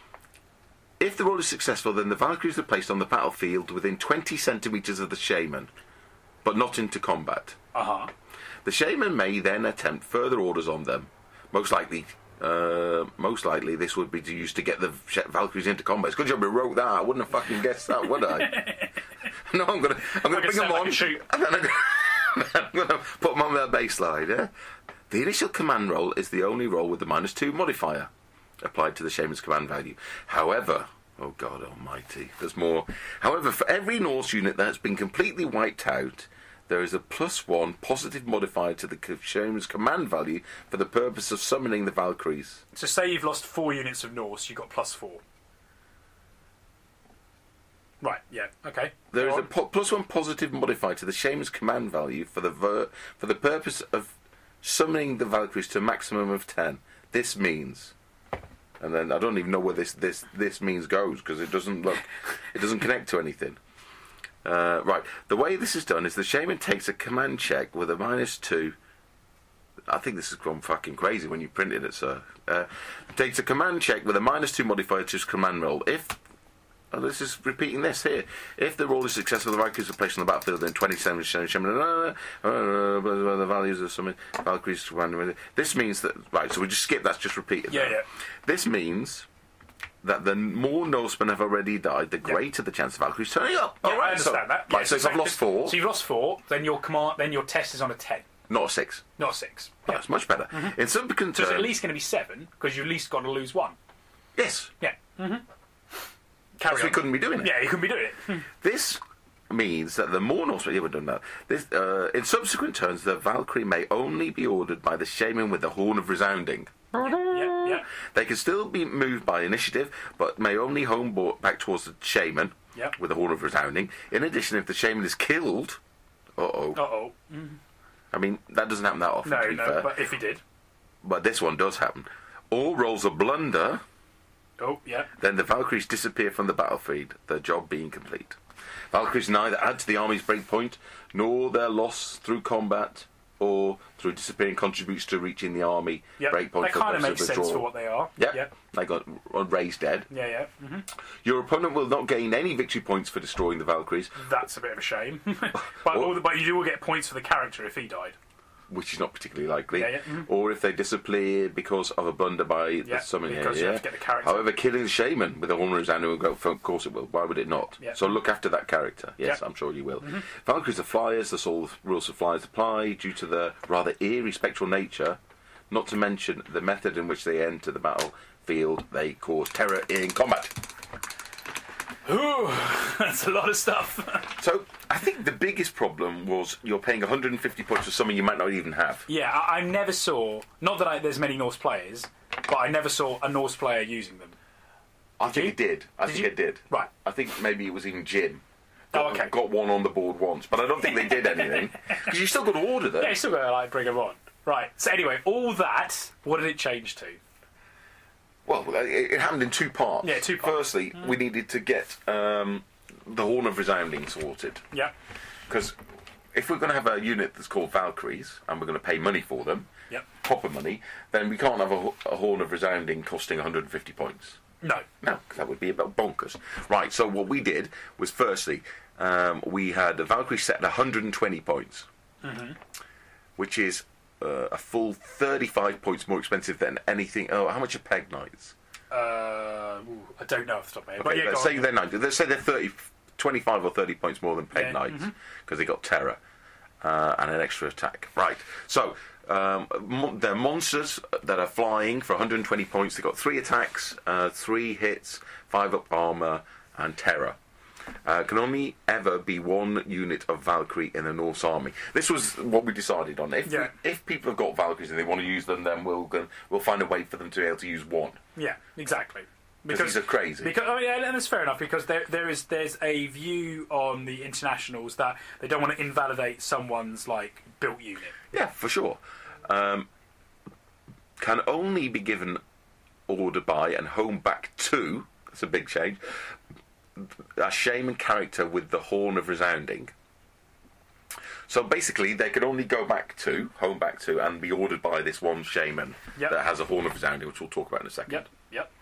If the roll is successful, then the Valkyries are placed on the battlefield within 20 centimetres of the shaman, but not into combat. Uh-huh. The shaman may then attempt further orders on them. Most likely, this would be used to get the Valkyries into combat. It's a good job we wrote that. I wouldn't have fucking guessed that, would I? No, I'm gonna bring them on. Shoot. And then I'm gonna put them on their baseline. Yeah? The initial command roll is the only roll with the -2 modifier applied to the shaman's command value. However, oh God Almighty, there's more. However, for every Norse unit that has been completely wiped out, there is a +1 positive modifier to the shaman's command value for the purpose of summoning the Valkyries. So say you've lost 4 units of Norse, you got +4. Right, yeah, okay. There Go is on. a +1 positive modifier to the shaman's command value for the purpose of summoning the Valkyries to a maximum of 10. This means, and then I don't even know where this means goes because it doesn't connect to anything. Right, the way this is done is the shaman takes a command check with a -2. I think this has gone fucking crazy when you printed it, sir. Takes a command check with a -2 modifier to his command roll. This is repeating this here. If the roll is successful, the Valkyries are placed on the battlefield in 27 the values of some Valkyries. This means that right. So we just skip. That's just repeated. Yeah, there. yeah. This means that the more Norsemen have already died, the greater the chance of Valkyries turning up. Yeah, All right, I understand that. Right, so if I've lost 4, So you've lost 4, then your test is on a 10, not a 6. not a 6. Oh, that's much better. In subsequent So it's turns, at least going to be 7, because you've at least got to lose 1. yes, Yeah. because Carry we on. couldn't be doing it. Yeah, you couldn't be doing it. This means that the more Norsemen... Yeah, we've done that. In subsequent turns, the Valkyrie may only be ordered by the shaman with the Horn of Resounding. Yeah. They can still be moved by initiative, but may only home back towards the shaman Yep. with the Horn of Resounding. In addition, if the shaman is killed... Uh-oh. I mean, that doesn't happen that often, to be fair. But if he did. But this one does happen. All rolls a blunder... Oh, yeah. Then the Valkyries disappear from the battlefield, their job being complete. Valkyries neither add to the army's breakpoint, nor their loss through combat, or through disappearing contributes to reaching the army Yep. breakpoint. That for kind of purpose makes sense withdrawal. for what they are. Yep. Yep. They got raised dead. Yeah. Your opponent will not gain any victory points for destroying the Valkyries, That's a bit of a shame. but you will get points for the character if he died. which is not particularly likely. Yeah. Or if they disappear because of a blunder by the summoning because you have to get the character. However, killing the shaman with a horn of Resounding will go, of course it will. Why would it not? Yeah. So look after that character. Yes, Yeah. I'm sure you will. Valkyries are flyers. The rules of flyers apply due to the rather eerie spectral nature, not to mention the method in which they enter the battlefield. They cause terror in combat. Ooh, that's a lot of stuff. So I think the biggest problem was you're paying 150 points for something you might not even have. Yeah, I never saw... Not that there's many Norse players, but I never saw a Norse player using them. I think you? it did. I Did think you? it did. Right. I think maybe it was even Jim. Oh, okay. Got one on the board once, but I don't think they did anything because you still got to order them. Yeah, you still got to bring them on. Right. So anyway, all that. What did it change to? Well, it happened in two parts. Yeah, two parts. Firstly, we needed to get the Horn of Resounding sorted. Yeah. Because if we're going to have a unit that's called Valkyries, and we're going to pay money for them, Yep. proper money, then we can't have a Horn of Resounding costing 150 points. No. No, 'cause that would be about bonkers. Right, so what we did was, firstly, we had a Valkyrie set at 120 points, which is a full 35 points more expensive than anything. Oh, how much are Peg Knights? I don't know off the top of my head. Okay, But yeah, let's go say on. they're 90. Let's say they're 25 or 30 points more than Peg Yeah, Knights, because they got Terror and an extra attack. Right, so they're monsters that are flying for 120 points. They've got 3 attacks, 3 hits, 5 up armour, and Terror. Can only ever be 1 unit of Valkyrie in the Norse army. This was what we decided on. If people have got Valkyries and they want to use them, then we'll find a way for them to be able to use 1. Yeah, exactly. Because these are crazy. Because and that's fair enough. Because there's a view on the internationals that they don't want to invalidate someone's like built unit. Yeah, for sure. Can only be given order by and home back to. That's a big change. A shaman character with the Horn of Resounding. So basically, they could only go home back to, and be ordered by this one shaman Yep. that has a Horn of Resounding, which we'll talk about in a second. Yep.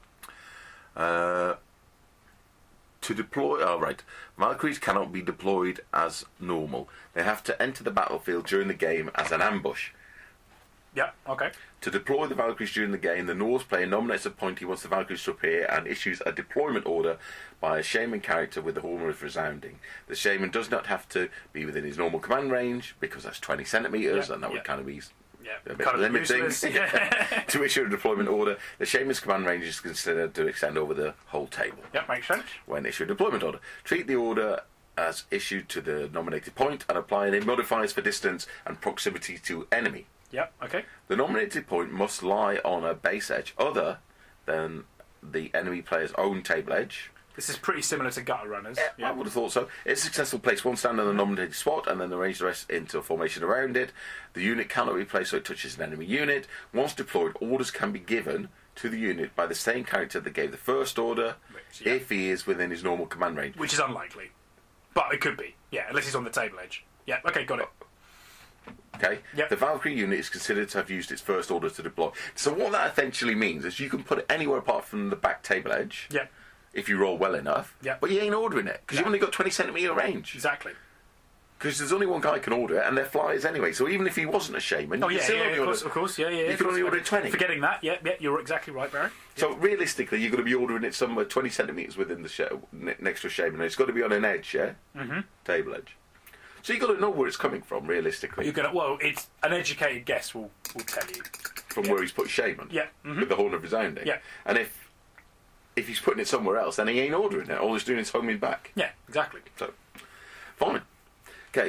To deploy, Valkyries cannot be deployed as normal. They have to enter the battlefield during the game as an ambush. Yep. Okay. To deploy the Valkyries during the game, the Norse player nominates a point he wants the Valkyries to appear and issues a deployment order by a shaman character with the Horn of Resounding. The shaman does not have to be within his normal command range, because that's 20 centimetres, Yeah, and that would yeah. kind of be Yeah. a bit Kind of limiting. useless. Yeah. To issue a deployment order, the shaman's command range is considered to extend over the whole table. Yep. Makes sense. When issue a deployment order, treat the order as issued to the nominated point and apply any modifiers for distance and proximity to enemy. Yep. Okay. The nominated point must lie on a base edge other than the enemy player's own table edge. This is pretty similar to gutter runners. I would have thought so. It's successful. Place one stand on the nominated spot and then arrange the rest into a formation around it. The unit cannot be placed so it touches an enemy unit. Once deployed, orders can be given to the unit by the same character that gave the first order, Yeah. if he is within his normal command range. Which is unlikely, but it could be. Yeah, unless he's on the table edge. Yeah. Okay. Got it. Okay? Yep. The Valkyrie unit is considered to have used its first order to deploy. So what that essentially means is you can put it anywhere apart from the back table edge, Yeah. if you roll well enough, Yep. but you ain't ordering it, because you've No. only got 20 centimetre range. Exactly. Because there's only one guy can order it, and they're flyers anyway, so even if he wasn't a shaman, Oh you yeah. can still Yeah. only order Of course. Yeah. You can only order 20. Forgetting that. Yeah. Yeah. You're exactly right, Barry. So realistically, you're going to be ordering it somewhere 20 centimetres within the next to a shaman, and it's got to be on an edge, yeah? Mm-hmm. Table edge. So you've got to know where it's coming from, realistically, You're gonna. Well, it's an educated guess will tell you. from where he's put shaman, Yeah. Mm-hmm. with the Horn of Resounding. Yeah. And if he's putting it somewhere else, then he ain't ordering it. All he's doing is homing back. Yeah. Exactly. So, fine. Okay,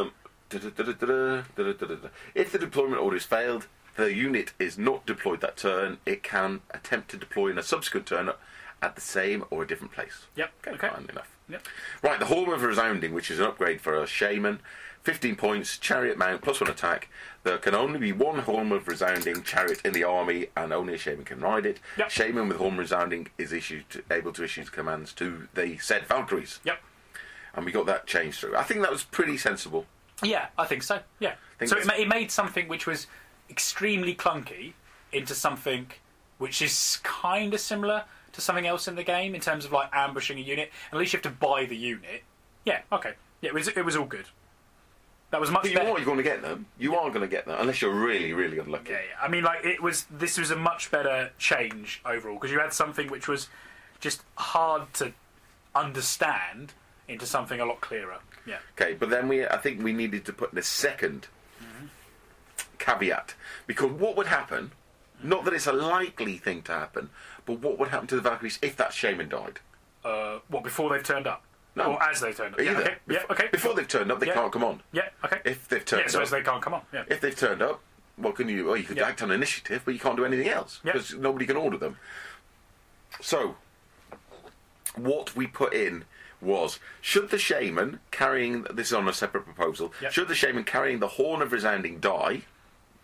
if the deployment order is failed, the unit is not deployed that turn. It can attempt to deploy in a subsequent turn at the same or a different place. Yep. Okay. Fine enough. Yep. Right, the Horn of Resounding, which is an upgrade for a shaman. 15 points, chariot mount, +1 attack. There can only be one Horn of Resounding chariot in the army, and only a shaman can ride it. Yep. Shaman with Horn of Resounding is able to issue commands to the said Valkyries. Yep. And we got that changed through. I think that was pretty sensible. Yeah, I think so. Yeah. Think So that's- it made something which was extremely clunky into something which is kind of similar to something else in the game in terms of like ambushing a unit. At least you have to buy the unit. Yeah. Okay. Yeah. It was all good. That was much But you better. are going to get them. You are going to get them, unless you're really, really unlucky. Yeah, yeah. I mean, like this was a much better change overall because you had something which was just hard to understand into something a lot clearer. Yeah. Okay, but then I think we needed to put in a second caveat, because what would happen? Not that it's a likely thing to happen, but what would happen to the Valkyries if that shaman died? What before they've turned up? No. Or as they've turned up? Either. Yeah. Okay. Yeah. Okay. Before they've turned up, they Yeah. can't come on. Yeah. Okay. If they've turned yeah, so up, as they can't come on. Yeah. if they've turned up, what can you? Well, you could Yeah. act on initiative, but you can't do anything else Yeah. because nobody can order them. So, what we put in was: should the shaman carrying this is on a separate proposal? Yeah. Should the shaman carrying the Horn of Resounding die?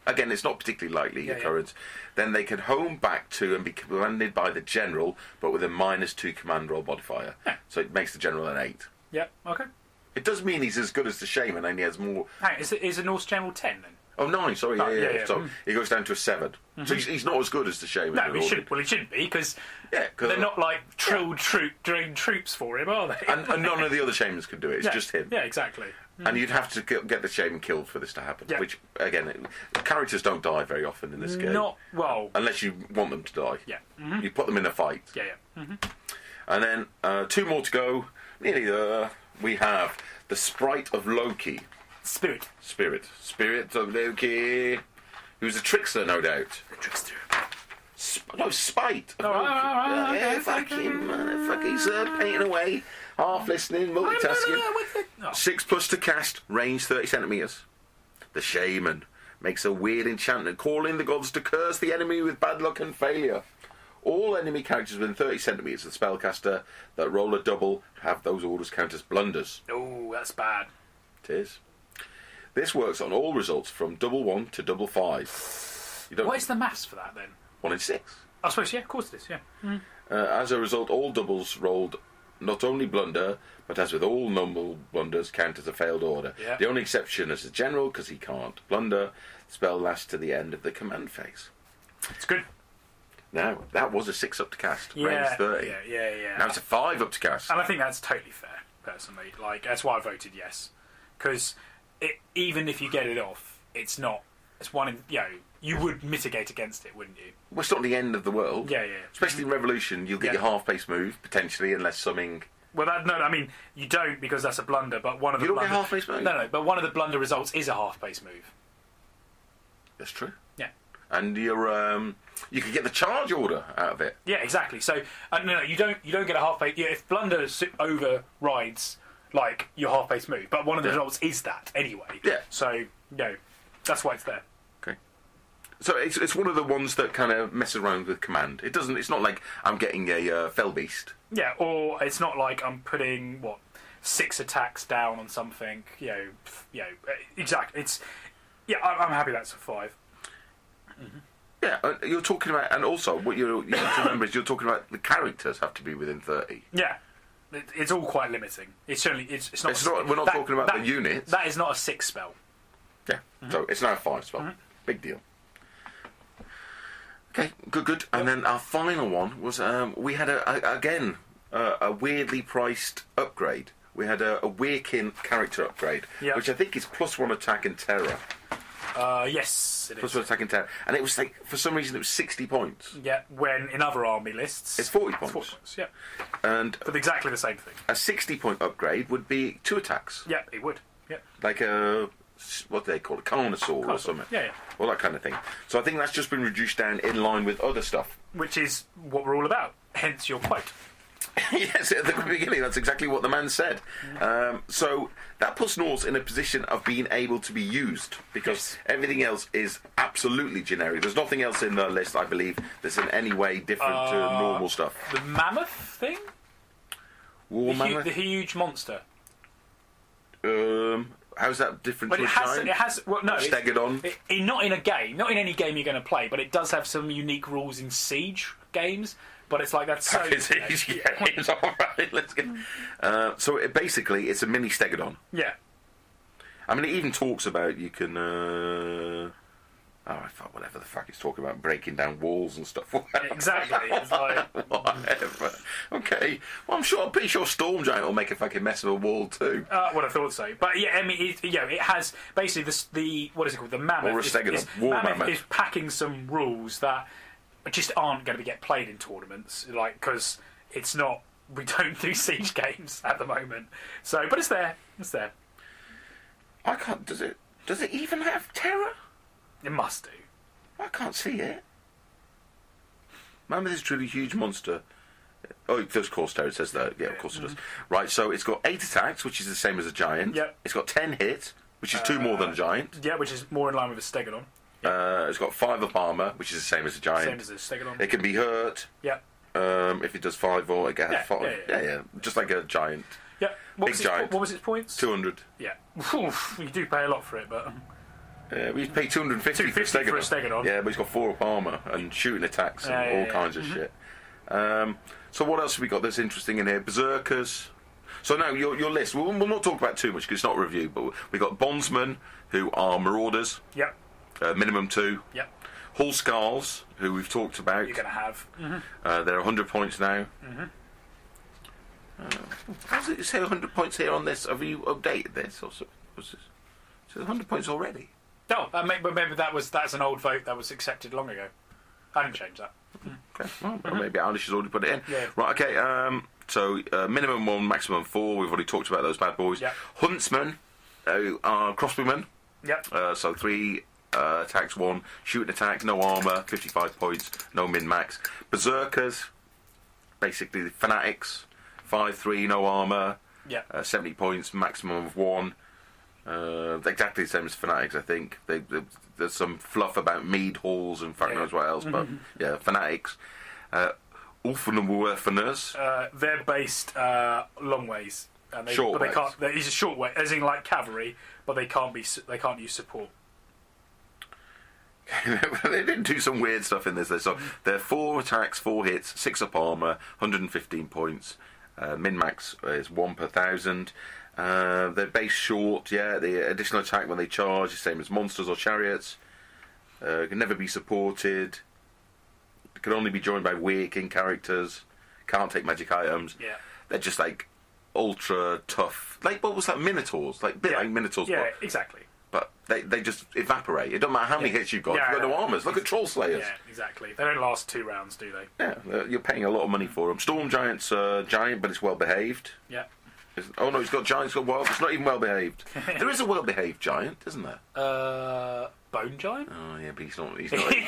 again, it's not particularly likely Yeah, occurrence, then they can home back to and be commanded by the general, but with a -2 command roll modifier. Yeah. So it makes the general an 8. Yeah. Okay. It does mean he's as good as the shaman, and he has more. Hang on, is a Norse general 10 then? Oh, 9, sorry, Oh, yeah. yeah. So he goes down to a 7. So he's not as good as the shaman. No, in he order. shouldn't. Well, he shouldn't be because Yeah, 'cause- they're not like trained troops for him, are they? And none of the other shamans can do it. It's yeah. just him. Yeah, exactly. And you'd have to get the shaman killed for this to happen. Yeah. Which, again, characters don't die very often in this game. Not well. Unless you want them to die. Yeah. You put them in a fight. Yeah. And then 2 more to go. Nearly there. We have the Sprite of Loki. Spirit. Spirit of Loki. Who's a trickster, no doubt. Trickster. Spite. Of Oh, Loki. right, Yeah, okay, fuck okay. him, man. Fuck, he's painting away. Half listening, multitasking. Oh. 6+ to cast, range 30 centimetres. The shaman makes a weird enchantment, calling the gods to curse the enemy with bad luck and failure. All enemy characters within 30 centimetres of the spellcaster that roll a double have those orders count as blunders. Oh, that's bad. It is. This works on all results from +1 to +5. You don't. What is the maths for that then? 1 in 6. I suppose, yeah, of course it is, yeah. As a result, all doubles rolled not only blunder, but as with all normal blunders, count as a failed order. Yeah. The only exception is the general, because he can't blunder. The spell lasts to the end of the command phase. It's good. Now, that was a 6 up to cast, Yeah, range 30. yeah. Now it's a 5 up to cast. And I think that's totally fair, personally. Like, that's why I voted yes. Because even if you get it off, it's not... It's one in... You would mitigate against it, wouldn't you? Well, it's not the end of the world. Yeah. Especially in Revolution, you'll get Yeah. your half-pace move, potentially, unless something... Well, I mean, you don't because that's a blunder, but one of the You don't get blunder... half-pace move? No, but one of the blunder results is a half-pace move. That's true. Yeah. And you could get the charge order out of it. Yeah, exactly. So, no, you don't get a half-pace... Yeah, if blunder overrides, like, your half-pace move, but one of the results is that, anyway. Yeah. So, that's why it's there. Okay. So it's one of the ones that kind of mess around with command. It's not like I'm getting a Fell Beast. Yeah, or it's not like I'm putting 6 attacks down on something. Exactly. I'm happy that's a 5. Yeah, you're talking about, and also what you have to remember is you're talking about the characters have to be within 30. Yeah, it's all quite limiting. It's certainly it's not. We're not talking about the units. That is not a 6 spell. Yeah, so it's now a 5 spell. Big deal. Okay, good. And then our final one was we had a weirdly priced upgrade. We had a Weirkin character upgrade, which I think is +1 attack and terror. Yes, it is. +1 attack and terror, and it was like for some reason it was 60 points. Yeah, when in other army lists It's 40 points. 40 points. Yeah, And but exactly the same thing. a 60-point upgrade would be 2 attacks, Yeah, it would. Yeah, like a what do they call it, Carnosaur or something. Yeah. All that kind of thing. So I think that's just been reduced down in line with other stuff. Which is what we're all about. Hence your quote. Yes, at the beginning, that's exactly what the man said. So that puts Norse in a position of being able to be used, because everything else is absolutely generic. There's nothing else in the list, I believe, that's in any way different to normal stuff. The mammoth thing? War Mammoth? The huge monster. How's that different But to it a has. giant? It has. Well, no. Stegodon? Not in a game. Not in any game you're going to play. But it does have some unique rules in Siege games. But it's like that's so. It's all right. Let's get. So basically, it's a mini Stegodon. Yeah. I mean, it even talks about you can. I thought whatever the fuck he's talking about, breaking down walls and stuff. Exactly. It's like whatever. Okay. Well, I'm pretty sure Storm Giant will make a fucking mess of a wall too. Well, I thought so. But yeah, I mean, it has basically the what is it called? The mammoth. Or a Stegodon. War Mammoth is packing some rules that just aren't going to get played in tournaments, like because it's not. We don't do siege games at the moment. So, but it's there. It's there. I can't. Does it even have terror? It must do. I can't see it. Mammoth is a truly huge monster. Oh, it does cause terror, it says that. Yeah, of course it does. Right, so it's got 8 attacks, which is the same as a giant. Yep. It's got 10 hits, which is 2 more than a giant. Yeah, which is more in line with a Stegodon. It's got 5 up armour, which is the same as a giant. Same as a Stegodon. It can be hurt. Yeah. If it does 5 or it gets 5. Yeah. Just like a giant. Yeah. Big giant. What was its points? 200. Yeah. Oof, you do pay a lot for it, but We used to pay 250 for a Stegodon. Yeah, but he's got 4 up armour and shooting attacks and all kinds of shit. So what else have we got that's interesting in here? Berserkers. So now your list. We'll not talk about too much because it's not a review. But we got Bondsmen, who are Marauders. Yep. Minimum 2. Yep. Hullskarls, who we've talked about. You're going to have. They're 100 points now. How does it say 100 points here on this? Have you updated this? Or was this? So 100 points already? No, maybe that's an old vote that was accepted long ago. I didn't change that. Okay. Well, maybe Alice has already put it in. Yeah. Right, okay. So minimum 1, maximum 4. We've already talked about those bad boys. Yep. Huntsmen, who are crossbowmen. Yep. So 3 attacks, 1 shooting attack, no armour, 55 points, no min-max. Berserkers, basically the fanatics, 5-3, no armour, 70 points, maximum of 1. Exactly the same as fanatics, I think. There's some fluff about mead halls and fuck knows what else, but yeah, fanatics. Ulfenwerfeners. They're based long ways. And Short ways. They can't. He's a short way, as in like cavalry, but they can't use support. They did do some weird stuff in this. So they're 4 attacks, 4 hits, 6 up armour, 115 points. Min-max is 1 per 1,000. They're base short, the additional attack when they charge is the same as monsters or chariots. Can never be supported. Can only be joined by waking characters. Can't take magic items. Yeah. They're just like ultra tough. Like, what was that? Minotaurs? Like, like Minotaurs. Yeah, exactly. But they just evaporate. It doesn't matter how many hits you've got. You've got no armours. Look at Troll Slayers. Yeah, exactly. They don't last 2 rounds, do they? Yeah, you're paying a lot of money for them. Storm Giant's giant, but it's well behaved. Yeah. Oh no, he's got giants. Got wild. It's not even well behaved. There is a well behaved giant, isn't there? Bone Giant. Oh yeah, but he's not.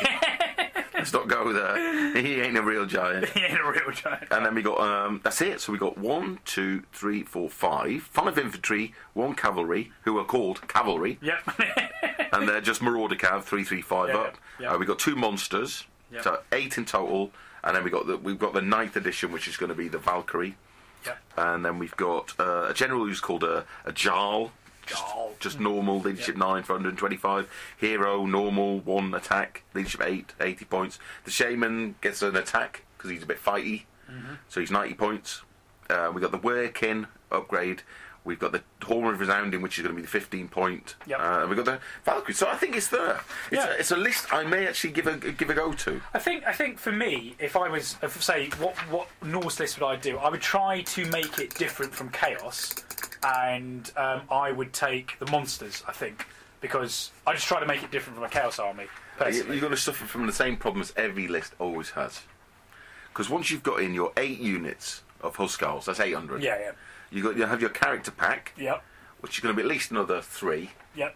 Let's not go there. He ain't a real giant. He ain't a real giant. And then we got that's it. So we got 1, 2, 3, 4, 5. 5 infantry, 1 cavalry, who are called cavalry. Yep. And they're just Marauder Cav, 3, 3, 5 up. Yeah. We got 2 monsters, so 8 in total. And then we've got the 9th edition, which is going to be the Valkyrie. Yep. And then we've got a general who's called a Jarl. Just normal, leadership 9 for 125. Hero, normal, 1 attack, leadership 8, 80 points. The Shaman gets an attack because he's a bit fighty, so he's 90 points. We've got the Werkin upgrade. We've got the Horn of Resounding, which is going to be the 15 point. Yep. We've got the Valkyrie. So I think it's there. It's a list I may actually give a go to. I think for me, if I was say what Norse list would I do? I would try to make it different from Chaos, and I would take the monsters. I think because I just try to make it different from a Chaos army. You're going to suffer from the same problems every list always has. Because once you've got in your 8 units of Hullskarls, that's 800. Yeah. You have your character pack. Yep. Which is going to be at least another 3. Yep.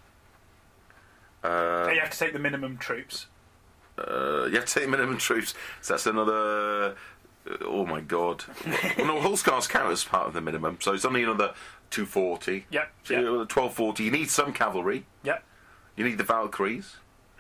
You have to take the minimum troops. You have to take minimum troops. So that's another. Oh my god. Well, no, Hullskarls count as part of the minimum, so it's only another 240. Yep. So you're 1240. You need some cavalry. Yep. You need the Valkyries.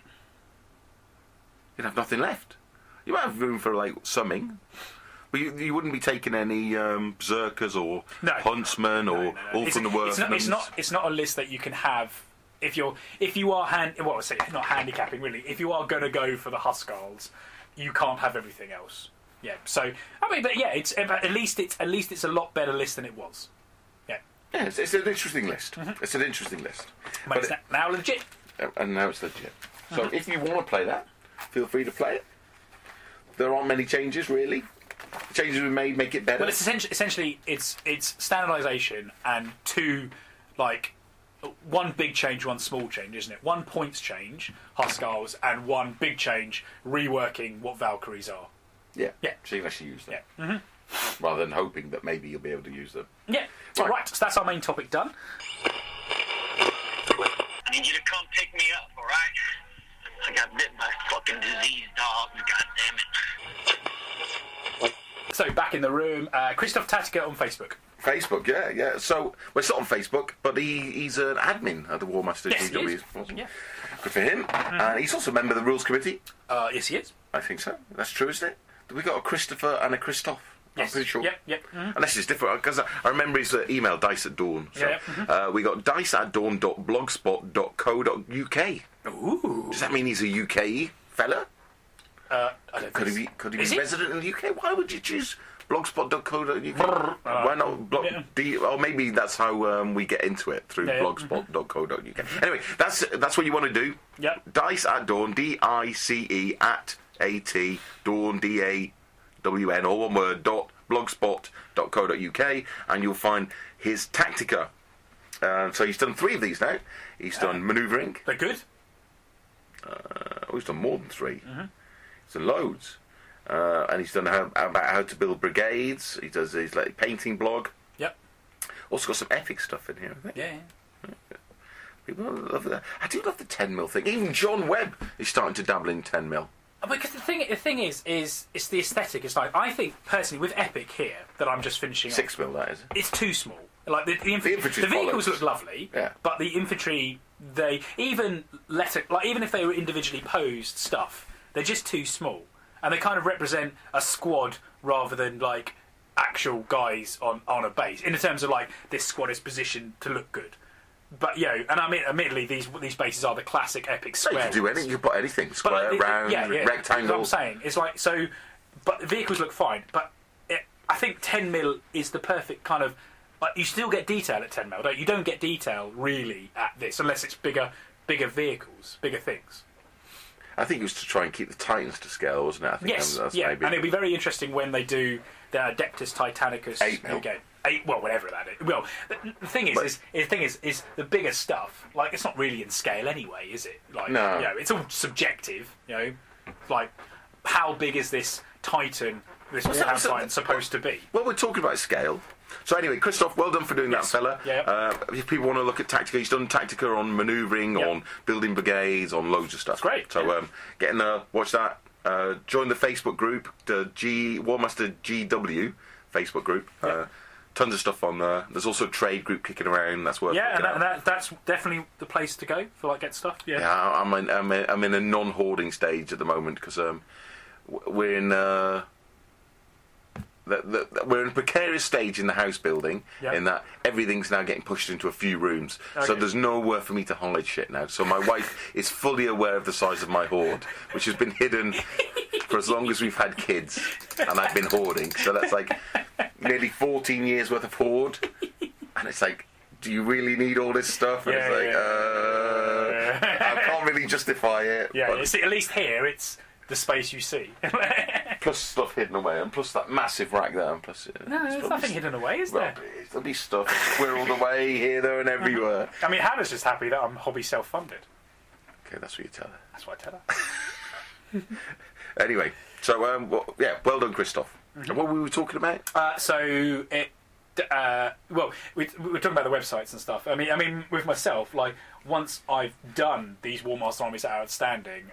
You'd have nothing left. You might have room for like summing. But you wouldn't be taking any berserkers or huntsmen or Ulfenwerfeners. It's not a list that you can have if you are not handicapping really. If you are going to go for the Hullskarls, you can't have everything else. Yeah. So I mean, but yeah, at least it's a lot better list than it was. Yeah. Yeah, it's an interesting list. It's an interesting list. But it's now legit. And now it's legit. So if you want to play that, feel free to play it. There aren't many changes really. The changes we made make it better. Well, it's essentially it's standardisation and 2, like 1 big change, 1 small change, isn't it? 1 points change, Hullskarls, and 1 big change, reworking what Valkyries are. Yeah. So you can actually use them. Yeah. Rather than hoping that maybe you'll be able to use them. Yeah. Right. So that's our main topic done. I need you to come pick me up, all right? I got bit by a fucking disease dog. God damn it. So back in the room, Christoph Tatica on Facebook. Facebook, yeah. So we're still on Facebook, but he's an admin at the War Masters. Yes, he is. Awesome. Yeah. Good for him. And he's also a member of the Rules Committee. Yes, he is. I think so. That's true, isn't it? We got a Christopher and a Christoph I'm pretty sure. Yep. Mm-hmm. Unless it's different, because I remember his email, dice at dawn. So, we got dice@dawn.blogspot.co.uk. Ooh. Does that mean he's a UK fella? I don't Could think he be Is he? resident in the UK? Why would you choose blogspot.co.uk? Why not or maybe that's how we get into it, through blogspot.co.uk. Anyway, that's what you want to do. Yep. Dice at dawn, DICE at AT, dawn, DAWN, all one word, .blogspot.co.uk, and you'll find his Tactica. So he's done 3 of these now. He's done manoeuvring. They're good. He's done more than 3. He's done loads. And he's done about how to build brigades. He does his painting blog. Yep. Also got some epic stuff in here, I think. Yeah. People love that. I do love the 10mm thing. Even John Webb is starting to dabble in 10mm. Because the thing is it's the aesthetic. It's like, I think personally with Epic here that I'm just finishing off, 6mm, that is. it's too small. Like the infantry's the vehicles bollocks. look lovely, Yeah. but the infantry, they even even if they were individually posed stuff, they're just too small, and they kind of represent a squad rather than like actual guys on a base. In terms of like, this squad is positioned to look good. But and I mean, admittedly, these bases are the classic Epic So square. you can do anything. You can put anything. But, Square, round, That's what rectangle. I'm saying. It's like, so, but the vehicles look fine. But I think 10mm is the perfect kind of. Like, you still get detail at 10mm, don't you? You don't get detail really at this unless it's bigger vehicles, bigger things. I think it was to try and keep the Titans to scale, wasn't it? I think Yes, that's yeah, maybe. and it'll be very interesting when they do the Adeptus Titanicus 8mm. again. Well, whatever that is. Well, the thing is the bigger stuff. Like, it's not really in scale anyway, is it? Like, No. It's all subjective. Like, how big is this Titan, this Warhound Titan, supposed to be? Well, we're talking about scale. So anyway, Christoph, well done for doing that, fella. Yeah. If people want to look at Tactica, he's done Tactica on manoeuvring, on building brigades, on loads of stuff. Great. So get in there, watch that. Join the Facebook group, the Warmaster GW Facebook group. Tons of stuff on there. There's also a trade group kicking around. That's worth looking at. That's definitely the place to go for get stuff. Yeah. Yeah, I'm in a non-hoarding stage at the moment because we're in we're in a precarious stage in the house building. In that everything's now getting pushed into a few rooms. Okay. So there's nowhere for me to hide shit now. So my wife is fully aware of the size of my hoard, which has been hidden for as long as we've had kids, and I've been hoarding. So that's like nearly 14 years worth of hoard, and it's like, do you really need all this stuff? And it's like, I can't really justify it. Yeah, but at least here it's the space you see. plus stuff hidden away, and plus that massive rack there, and plus No, there's nothing hidden away, is there? rubbish. There'll be stuff squirreled away here, there, and everywhere. I mean, Hannah's just happy that I'm hobby self-funded. Okay, that's what you tell her. That's what I tell her. Anyway, so well done, Christoph. And what were we talking about? So it. Well, we're talking about the websites and stuff. I mean, with myself, like, once I've done these War Master armies that are outstanding,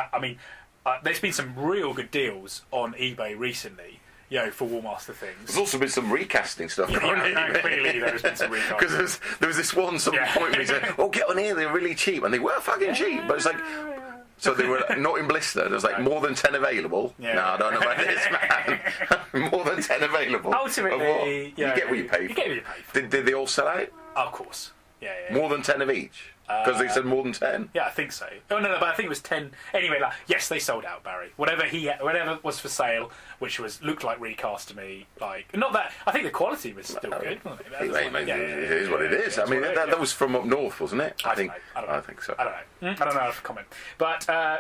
there's been some real good deals on eBay recently, for War Master things. There's also been some recasting stuff going on. Clearly there's been some recasting. Because there was this one, some point where he said, "Oh, get on here, they're really cheap," and they were fucking cheap. But it's like, so they were not in blister. There's like more than 10 available. Yeah. No, I don't know about this, man. More than 10 available. Ultimately, you get what you pay for. You get what you pay for. Did they all sell out? Of course. Yeah. More than 10 of each? Because they said more than 10. Yeah, I think so. Oh no, but I think it was 10. Anyway, yes, they sold out, Barry. Whatever was for sale, which looked like recast to me. Like, not that I think the quality was still good. Wasn't it? It is what it is. I mean, that was from up north, wasn't it? I think so. I don't know how to comment. But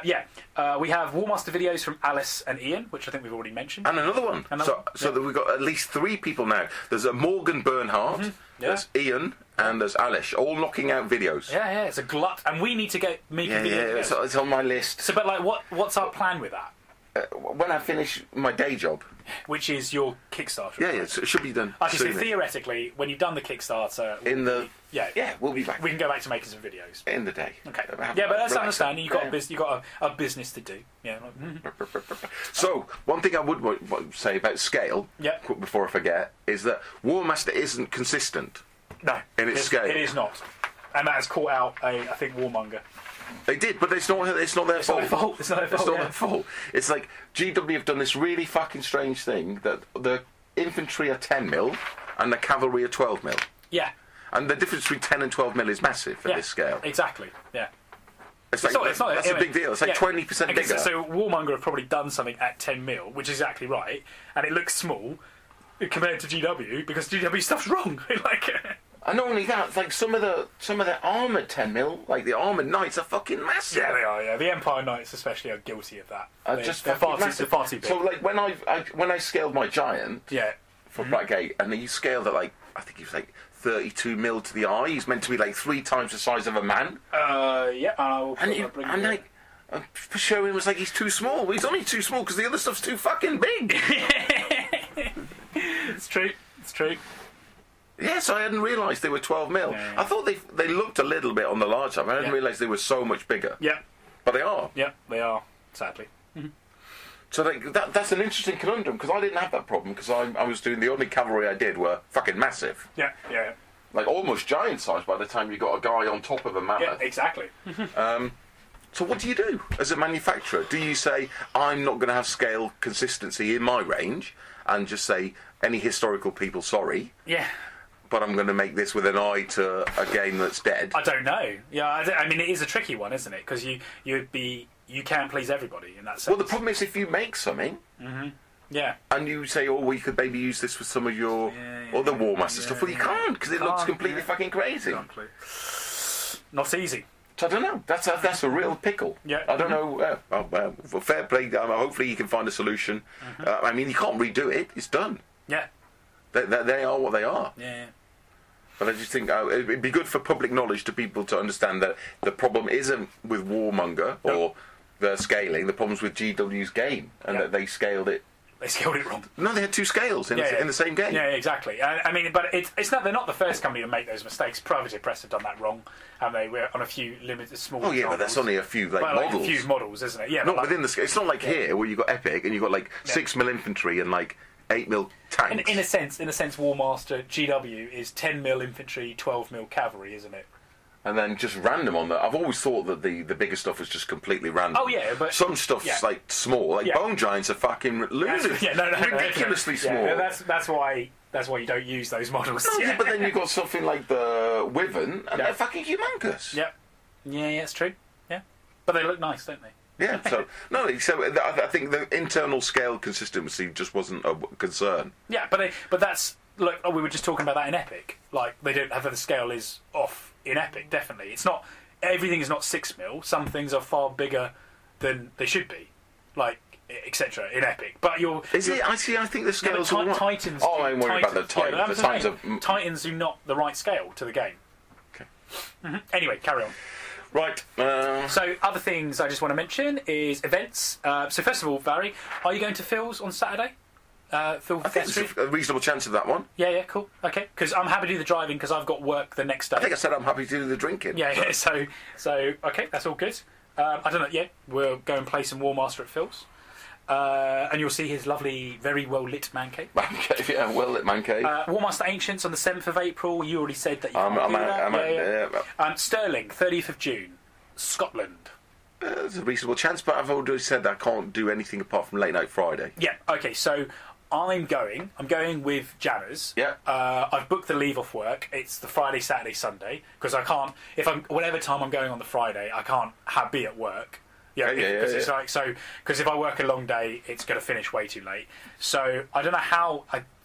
we have War Master videos from Alice and Ian, which I think we've already mentioned. And another one. So that we've got at least 3 people now. There's a Morgan Bernhardt, there's Ian, and there's Alice, all knocking out videos. Yeah, it's a glut, and we need to make a video. Yeah, it's on my list. So, but like, what's our plan with that? When I finish my day job, which is your Kickstarter. Yeah, it should be done. Actually, so theoretically, when you've done the Kickstarter, we'll be back. We can go back to making some videos in the day. Okay. Yeah, but that's understanding. You've got a business to do. Yeah. So one thing I would say about scale, before I forget, is that War Master isn't consistent. No, in its scale, it is not, and that has caught out I think Warmonger. They did, but it's not their fault. It's not their fault. It's not their fault. It's like GW have done this really fucking strange thing that the infantry are 10 mil and the cavalry are 12 mil. Yeah. And the difference between 10 and 12 mil is massive at Yeah. this scale. Exactly. Yeah. It's like, that's a big deal. It's like 20% bigger. So Warmonger have probably done something at 10 mil, which is exactly right, and it looks small compared to GW because GW stuff's wrong. Like, and not only that, like some of the armoured 10 mil, like the armoured knights, are fucking massive. yeah, they are. Yeah, the Empire Knights especially are guilty of that. They're Massive. far too big. So like when I scaled my giant yeah. for Blackgate, and he scaled at like I think he was like 32 mil to the eye. He's meant to be like 3 times the size of a man. Yeah. And like. Sherwin was like, he's too small. Well, he's only too small because the other stuff's too fucking big. It's true. It's true. Yes, I hadn't realised they were 12 mil. Yeah. I thought they looked a little bit on the large side. I hadn't realised they were so much bigger. Yeah. But they are. Yeah, they are. Sadly. So that's an interesting conundrum because I didn't have that problem because I was doing the only cavalry I did were fucking massive. Yeah. Yeah. Like almost giant size by the time you got a guy on top of a mammoth. Yeah. Exactly. So what do you do as a manufacturer? Do you say, I'm not going to have scale consistency in my range and just say, any historical people, sorry, Yeah. but I'm going to make this with an eye to a game that's dead? I don't know. Yeah, I mean, it is a tricky one, isn't it? Because you can't please everybody in that sense. Well, the problem is if you make something Yeah. and you say, oh, we could maybe use this for some of your other War Master stuff, well, you can't because it looks completely fucking crazy. Exactly. Not easy. So I don't know. That's a real pickle. Yeah. I don't know. Well, fair play. Hopefully you can find a solution. I mean, you can't redo it. It's done. Yeah. They are what they are. Yeah. But I just think it'd be good for public knowledge to people to understand that the problem isn't with Warmonger or the scaling. The problem's with GW's game, and that they scaled it. They scaled it wrong. No, they had 2 scales in the same game. Yeah, exactly. I mean, but it's not. They're not the first company to make those mistakes. Private Press have done that wrong, and they were on a few limited small. Oh yeah, but that's only a few like models. a few models, isn't it? Yeah, Not but within the scale. It's not like here where you got Epic and you got like 6 mil infantry and like 8 mil tanks. in a sense, Warmaster GW is 10 mil infantry, 12 mil cavalry, isn't it? And then just random on that. I've always thought that the bigger stuff was just completely random. Oh yeah, but some stuff's like small. Like Bone Giants are fucking losers. Ridiculously small. Yeah, that's why you don't use those models. No, but then you've got something like the Wyvern, and they're fucking humongous. Yeah, it's true. Yeah, but they look nice, don't they? Yeah. So I think the internal scale consistency just wasn't a concern. Yeah, but that's look. We were just talking about that in Epic. Like they don't have the scale is off. In Epic, definitely. It's not. Everything is not 6 mil. Some things are far bigger than they should be, like etc. In Epic. But Is it? I think the scales are right. Titans. Oh, I'm worried about the Titans. Titans do not the right scale to the game. Okay. Anyway, carry on. Right. So other things I just want to mention is events. So first of all, Barry, are you going to Phil's on Saturday? Phil I think there's a reasonable chance of that one. Yeah, cool. Okay, because I'm happy to do the driving because I've got work the next day. I think I said I'm happy to do the drinking. Yeah. So okay, that's all good. I don't know. Yeah, we'll go and play some Warmaster at Phil's, and you'll see his lovely, very well lit man cave. Man cave, yeah, well lit man cave. Warmaster Ancients on the 7th of April. You already said that you can't do that. Stirling, 30th of June, Scotland. There's a reasonable chance, but I've already said that I can't do anything apart from Late Night Friday. Yeah. Okay. So. I'm going with Janners. Yeah. I've booked the leave off work. It's the Friday, Saturday, Sunday because I can't. Whatever time I'm going on the Friday, I can't be at work. Because it's like so. Because if I work a long day, it's going to finish way too late. So I don't know how.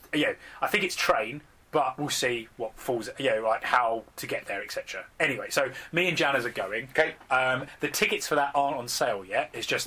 I think it's train, but we'll see what falls. Like how to get there, etc. Anyway, so me and Janners are going. Okay. The tickets for that aren't on sale yet. It's just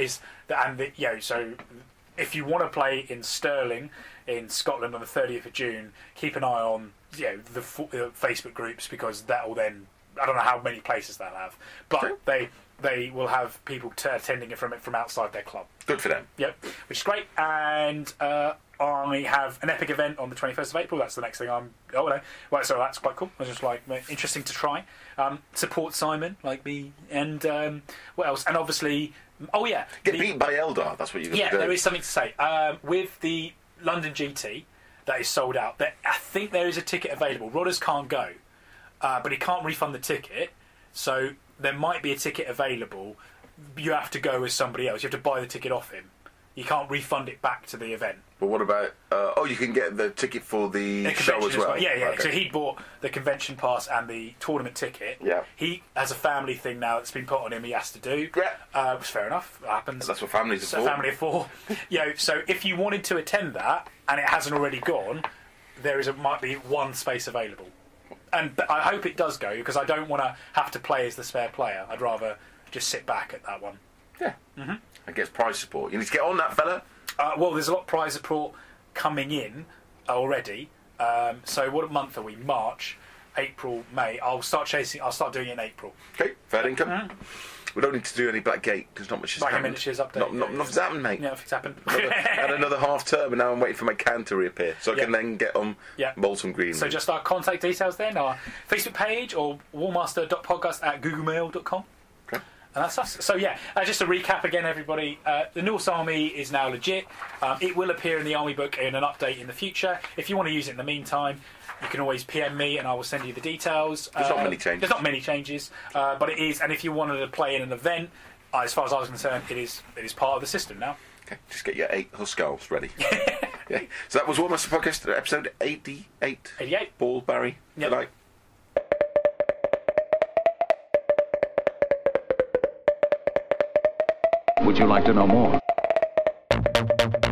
so. If you want to play in Stirling in Scotland on the 30th of June, keep an eye on the Facebook groups because that will then I don't know how many places they'll have, but they will have people attending it from outside their club. Good for them. Yep, which is great. And I have an Epic event on the 21st of April. That's the next thing so that's quite cool. I was just interesting to try. Support Simon like me, and what else? And obviously. Oh yeah, get beaten by Eldar. That's what you're going to do. There is something to say. With the London GT that is sold out, I think there is a ticket available. Rodders can't go, but he can't refund the ticket, so there might be a ticket available. You have to go with somebody else. You have to buy the ticket off him. You can't refund it back to the event. But what about? You can get the ticket for the show convention as well. Yeah. Okay. So he bought the convention pass and the tournament ticket. Yeah. He has a family thing now that's been put on him. He has to do. Yeah. Which is fair enough. It happens. That's what families are So for. family of four. So if you wanted to attend that and it hasn't already gone, might be one space available. And I hope it does go, because I don't want to have to play as the spare player. I'd rather just sit back at that one. Yeah. Mm-hmm. And gets prize support. You need to get on that, fella. Well, there's a lot of prize support coming in already. So what month are we? March, April, May. I'll start doing it in April. Okay, fair income. We don't need to do any Blackgate because not much has Blackgate happened. miniatures update. Nothing's happened, mate. Yeah, nothing's happened. Had another half term, and now I'm waiting for my can to reappear, so I can then get on Molten Green. So just our contact details then, our Facebook page or warmaster.podcast@googlemail.com. Okay. And that's us. So just to recap again, everybody, the Norse Army is now legit. It will appear in the Army book in an update in the future. If you want to use it in the meantime, you can always PM me and I will send you the details. There's not many changes. There's not many changes, but it is. And if you wanted to play in an event, as far as I was concerned, it is part of the system now. Okay, just get your 8 Huskals ready. Yeah. So that was War Master Podcast, episode 88. 88. Ball, Barry. Yep. Good night. Would you like to know more?